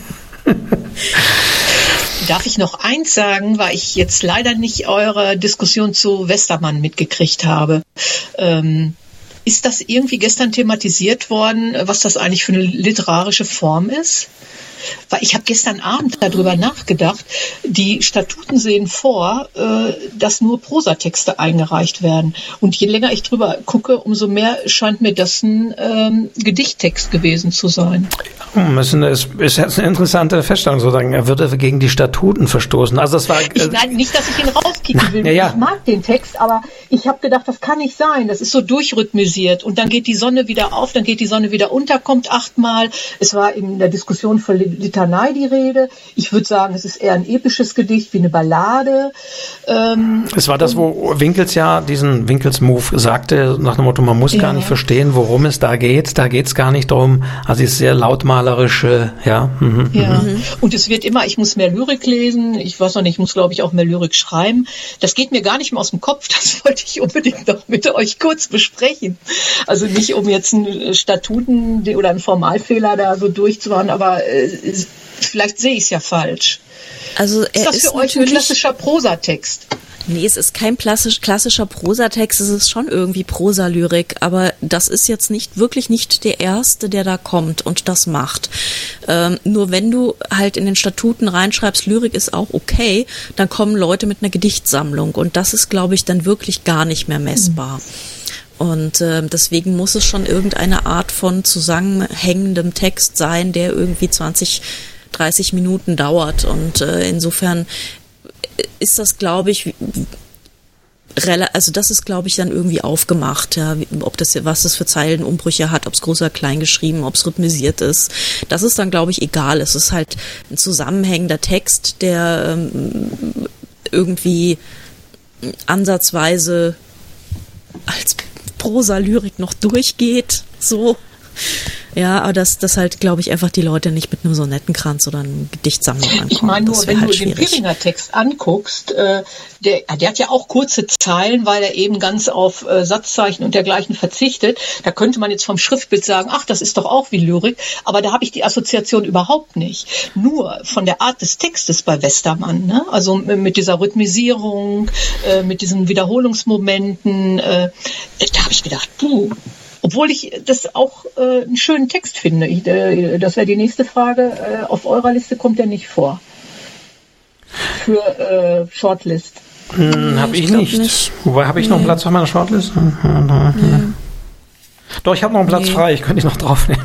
Darf ich noch eins sagen, weil ich jetzt leider nicht eure Diskussion zu Westermann mitgekriegt habe. Ist das irgendwie gestern thematisiert worden, was das eigentlich für eine literarische Form ist? Weil ich habe gestern Abend darüber nachgedacht, die Statuten sehen vor, dass nur Prosatexte eingereicht werden. Und je länger ich drüber gucke, umso mehr scheint mir das ein Gedichttext gewesen zu sein. Das ist jetzt eine interessante Feststellung, sozusagen. Er würde gegen die Statuten verstoßen. Also das war. Nein, nicht, dass ich ihn rauskicken will. Ja. Ich mag den Text, aber ich habe gedacht, das kann nicht sein. Das ist so durchrhythmisiert. Und dann geht die Sonne wieder auf, dann geht die Sonne wieder unter, kommt 8-mal. Es war in der Diskussion von Litanei die Rede. Ich würde sagen, es ist eher ein episches Gedicht wie eine Ballade. Es war das, wo Winkels diesen Winkels-Move sagte, nach dem Motto, man muss gar nicht verstehen, worum es da geht. Da geht es gar nicht drum. Also es ist sehr lautmalerische, Und es wird immer, ich muss mehr Lyrik lesen. Ich weiß noch nicht, ich muss, glaube ich, auch mehr Lyrik schreiben. Das geht mir gar nicht mehr aus dem Kopf. Das wollte ich unbedingt noch mit euch kurz besprechen. Also nicht, um jetzt einen Statuten oder einen Formalfehler da so durchzumachen, aber vielleicht sehe ich es ja falsch. Also ist das für euch ein klassischer Prosatext? Nee, es ist kein klassischer Prosatext, es ist schon irgendwie Prosalyrik, aber das ist jetzt wirklich nicht der erste, der da kommt und das macht. Nur wenn du halt in den Statuten reinschreibst, Lyrik ist auch okay, dann kommen Leute mit einer Gedichtsammlung und das ist, glaube ich, dann wirklich gar nicht mehr messbar. Und deswegen muss es schon irgendeine Art von zusammenhängendem Text sein, der irgendwie 20, 30 Minuten dauert. Und insofern ist das, glaube ich, das ist, glaube ich, dann irgendwie aufgemacht, ja, was das für Zeilenumbrüche hat, ob es groß oder klein geschrieben, ob es rhythmisiert ist. Das ist dann, glaube ich, egal. Es ist halt ein zusammenhängender Text, der irgendwie ansatzweise als Prosa-Lyrik noch durchgeht, so. Ja, aber das halt, glaube ich, einfach die Leute nicht mit einem Sonettenkranz oder einem Gedichtsammlung ankommen. Ich meine nur, wenn du den Piringer Text anguckst, der hat ja auch kurze Zeilen, weil er eben ganz auf Satzzeichen und dergleichen verzichtet. Da könnte man jetzt vom Schriftbild sagen, ach, das ist doch auch wie Lyrik, aber da habe ich die Assoziation überhaupt nicht. Nur von der Art des Textes bei Westermann, ne? Also mit dieser Rhythmisierung, mit diesen Wiederholungsmomenten, da habe ich gedacht, obwohl ich das auch einen schönen Text finde. Das wäre die nächste Frage. Auf eurer Liste kommt der nicht vor. Für Shortlist. Habe ich nicht. Wobei, habe ich noch einen Platz auf meiner Shortlist? Doch, ich habe noch einen Platz frei. Ich könnte ihn noch draufnehmen.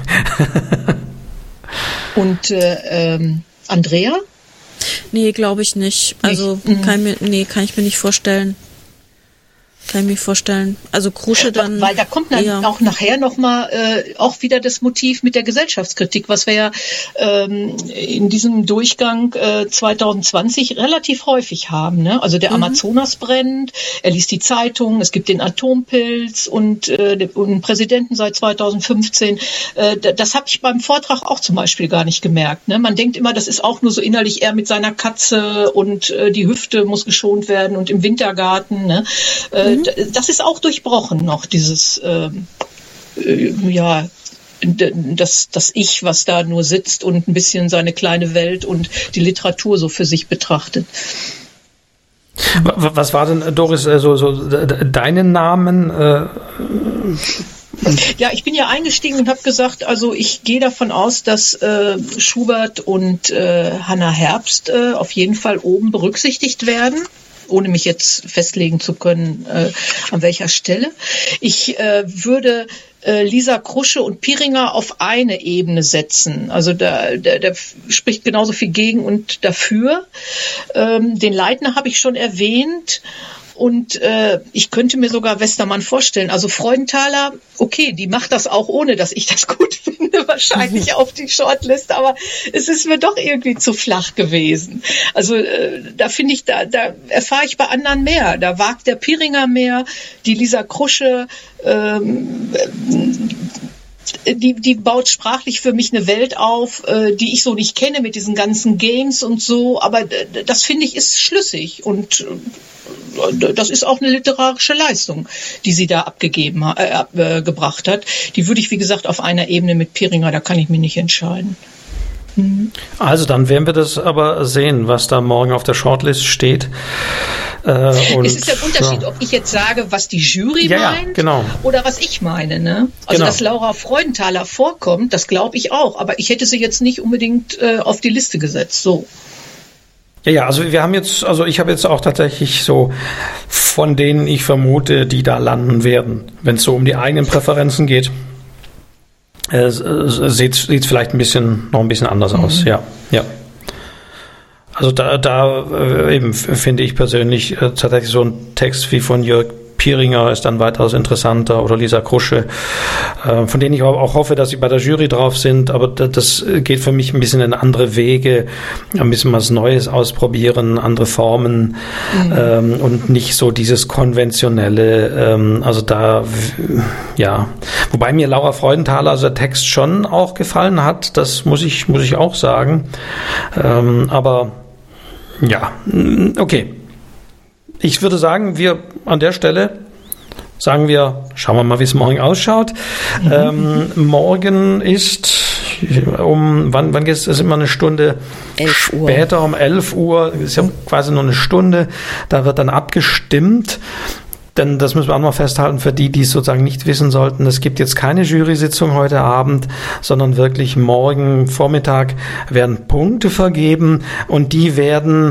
Und Andrea? Nee, glaube ich nicht. Also kann ich mir nicht vorstellen. Kann ich mir vorstellen. Also Krusche dann. Weil da kommt dann auch nachher nochmal auch wieder das Motiv mit der Gesellschaftskritik, was wir ja in diesem Durchgang 2020 relativ häufig haben. Ne? Also der Amazonas brennt, er liest die Zeitung, es gibt den Atompilz und einen Präsidenten seit 2015. Das habe ich beim Vortrag auch zum Beispiel gar nicht gemerkt. Ne? Man denkt immer, das ist auch nur so innerlich er mit seiner Katze und die Hüfte muss geschont werden und im Wintergarten. Ne? Das ist auch durchbrochen noch, dieses das Ich, was da nur sitzt und ein bisschen seine kleine Welt und die Literatur so für sich betrachtet. Was war denn, Doris, deine Namen? Ja, ich bin ja eingestiegen und habe gesagt, also ich gehe davon aus, dass Schubert und Hannah Herbst auf jeden Fall oben berücksichtigt werden, ohne mich jetzt festlegen zu können, an welcher Stelle. Ich würde Lisa Krusche und Piringer auf eine Ebene setzen. Also da spricht genauso viel gegen und dafür. Den Leitner habe ich schon erwähnt. Und ich könnte mir sogar Westermann vorstellen. Also Freudenthaler, okay, die macht das auch, ohne dass ich das gut finde, wahrscheinlich auf die Shortlist. Aber es ist mir doch irgendwie zu flach gewesen. Also da finde ich, da erfahre ich bei anderen mehr. Da wagt der Piringer mehr, die Lisa Krusche, die baut sprachlich für mich eine Welt auf, die ich so nicht kenne mit diesen ganzen Games und so. Aber das finde ich ist schlüssig und das ist auch eine literarische Leistung, die sie da gebracht hat. Die würde ich, wie gesagt, auf einer Ebene mit Piringer, da kann ich mich nicht entscheiden. Also dann werden wir das aber sehen, was da morgen auf der Shortlist steht. Und es ist der Unterschied, ob ich jetzt sage, was die Jury meint, genau, oder was ich meine. Ne? Also, dass Laura Freudenthaler vorkommt, das glaube ich auch. Aber ich hätte sie jetzt nicht unbedingt auf die Liste gesetzt. So. Ja, also ich habe jetzt auch tatsächlich so von denen ich vermute, die da landen werden, wenn es so um die eigenen Präferenzen geht. Sieht's vielleicht noch ein bisschen anders aus, ja. Also da eben finde ich persönlich tatsächlich so ein Text wie von Jörg Pieringer ist dann weitaus interessanter oder Lisa Krusche, von denen ich auch hoffe, dass sie bei der Jury drauf sind, aber das geht für mich ein bisschen in andere Wege, ein bisschen was Neues ausprobieren, andere Formen und nicht so dieses konventionelle, also da, ja, wobei mir Laura Freudenthaler, also der Text schon auch gefallen hat, das muss ich auch sagen, aber ja, okay. Ich würde sagen, wir an der Stelle schauen wir mal, wie es morgen ausschaut. Morgen ist wann geht es? Ist immer eine Stunde 11 Uhr. Später, um 11 Uhr. Ist ja quasi nur eine Stunde. Da wird dann abgestimmt. Denn das müssen wir auch noch festhalten für die es sozusagen nicht wissen sollten. Es gibt jetzt keine Jury-Sitzung heute Abend, sondern wirklich morgen Vormittag werden Punkte vergeben und die werden,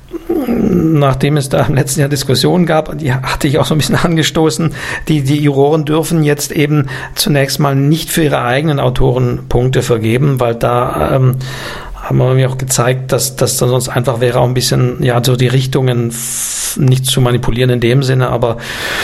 nachdem es da im letzten Jahr Diskussionen gab, die hatte ich auch so ein bisschen angestoßen, die Juroren dürfen jetzt eben zunächst mal nicht für ihre eigenen Autoren Punkte vergeben, weil da haben wir mir auch gezeigt, dass das sonst einfach wäre, auch ein bisschen, ja, so die Richtungen nicht zu manipulieren in dem Sinne, aber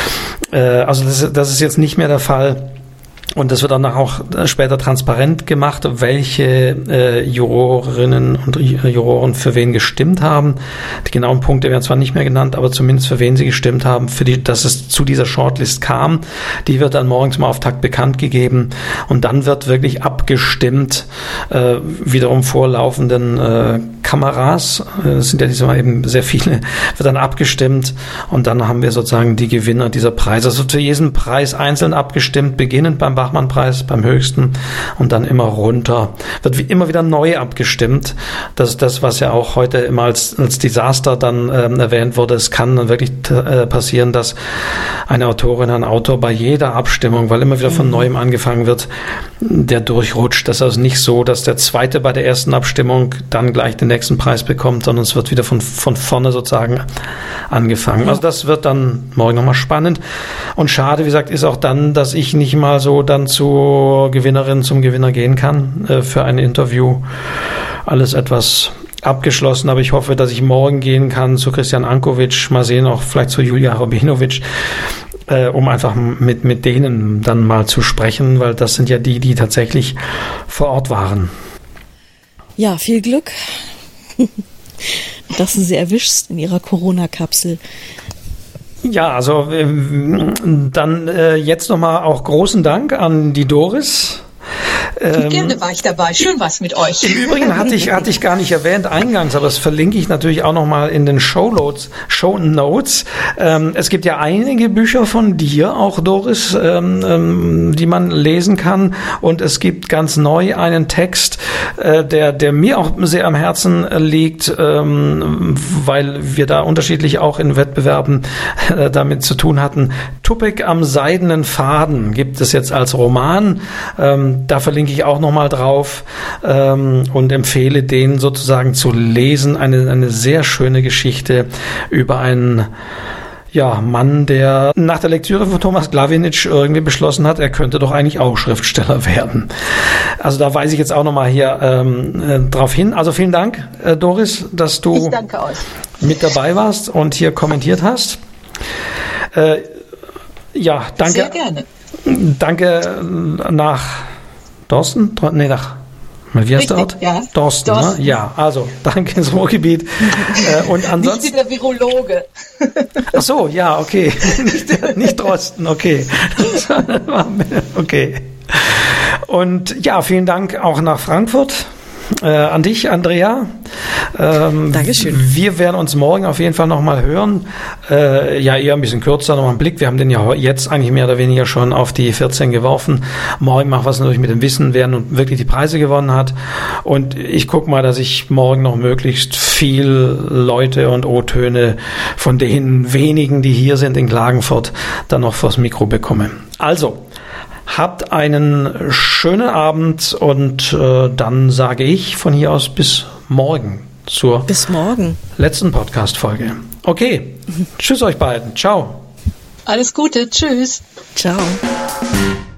also das ist jetzt nicht mehr der Fall. Und das wird dann auch später transparent gemacht, welche Jurorinnen und Juroren für wen gestimmt haben. Die genauen Punkte werden zwar nicht mehr genannt, aber zumindest für wen sie gestimmt haben, dass es zu dieser Shortlist kam. Die wird dann morgens mal auf Takt bekannt gegeben und dann wird wirklich abgestimmt, wiederum vor laufenden Kameras, es sind ja diesmal eben sehr viele, wird dann abgestimmt und dann haben wir sozusagen die Gewinner dieser Preise. Also für jeden Preis einzeln abgestimmt, beginnend beim Bachmann-Preis, beim höchsten und dann immer runter. Wird immer wieder neu abgestimmt. Das ist das, was ja auch heute immer als Desaster dann erwähnt wurde. Es kann dann wirklich passieren, dass eine Autorin, ein Autor bei jeder Abstimmung, weil immer wieder von Neuem angefangen wird, der durchrutscht. Das ist also nicht so, dass der Zweite bei der ersten Abstimmung dann gleich den nächsten Preis bekommt, sondern es wird wieder von vorne sozusagen angefangen. Also das wird dann morgen nochmal spannend. Und schade, wie gesagt, ist auch dann, dass ich nicht mal so dann zur Gewinnerin, zum Gewinner gehen kann für ein Interview. Alles etwas abgeschlossen, aber ich hoffe, dass ich morgen gehen kann zu Christian Ankovic, mal sehen, auch vielleicht zu Julia Rabinovic, um einfach mit denen dann mal zu sprechen, weil das sind ja die tatsächlich vor Ort waren. Ja, viel Glück, dass du sie erwischst in ihrer Corona-Kapsel. Ja, also dann jetzt nochmal auch großen Dank an die Doris. Gerne war ich dabei. Schön war's mit euch. Im Übrigen hatte ich gar nicht erwähnt eingangs, aber das verlinke ich natürlich auch nochmal in den Shownotes. Es gibt ja einige Bücher von dir, auch Doris, die man lesen kann. Und es gibt ganz neu einen Text, der mir auch sehr am Herzen liegt, weil wir da unterschiedlich auch in Wettbewerben damit zu tun hatten. Tupek am seidenen Faden gibt es jetzt als Roman. Da verlinke ich auch nochmal drauf und empfehle den sozusagen zu lesen. Eine sehr schöne Geschichte über einen Mann, der nach der Lektüre von Thomas Glawinitsch irgendwie beschlossen hat, er könnte doch eigentlich auch Schriftsteller werden. Also da weise ich jetzt auch nochmal hier drauf hin. Also vielen Dank, Doris, dass du mit dabei warst und hier kommentiert hast. Danke. Sehr gerne. Danke nach Dorsten? Nee, wie heißt der Ort? Ja. Dorsten, ne? Ja, also danke ins Ruhrgebiet. Und ansonsten. Nicht der Virologe. Ach so, ja, okay. Nicht Dorsten, okay. Okay. Und ja, vielen Dank auch nach Frankfurt. an dich, Andrea. Dankeschön. Wir werden uns morgen auf jeden Fall nochmal hören. Ja, eher ein bisschen kürzer, nochmal einen Blick. Wir haben den ja jetzt eigentlich mehr oder weniger schon auf die 14 geworfen. Morgen machen wir es natürlich mit dem Wissen, wer nun wirklich die Preise gewonnen hat. Und ich gucke mal, dass ich morgen noch möglichst viel Leute und O-Töne von den wenigen, die hier sind in Klagenfurt, dann noch vors Mikro bekomme. Also, habt einen schönen Abend und dann sage ich von hier aus bis morgen zur letzten Podcast-Folge. Okay, tschüss euch beiden. Ciao. Alles Gute, tschüss. Ciao.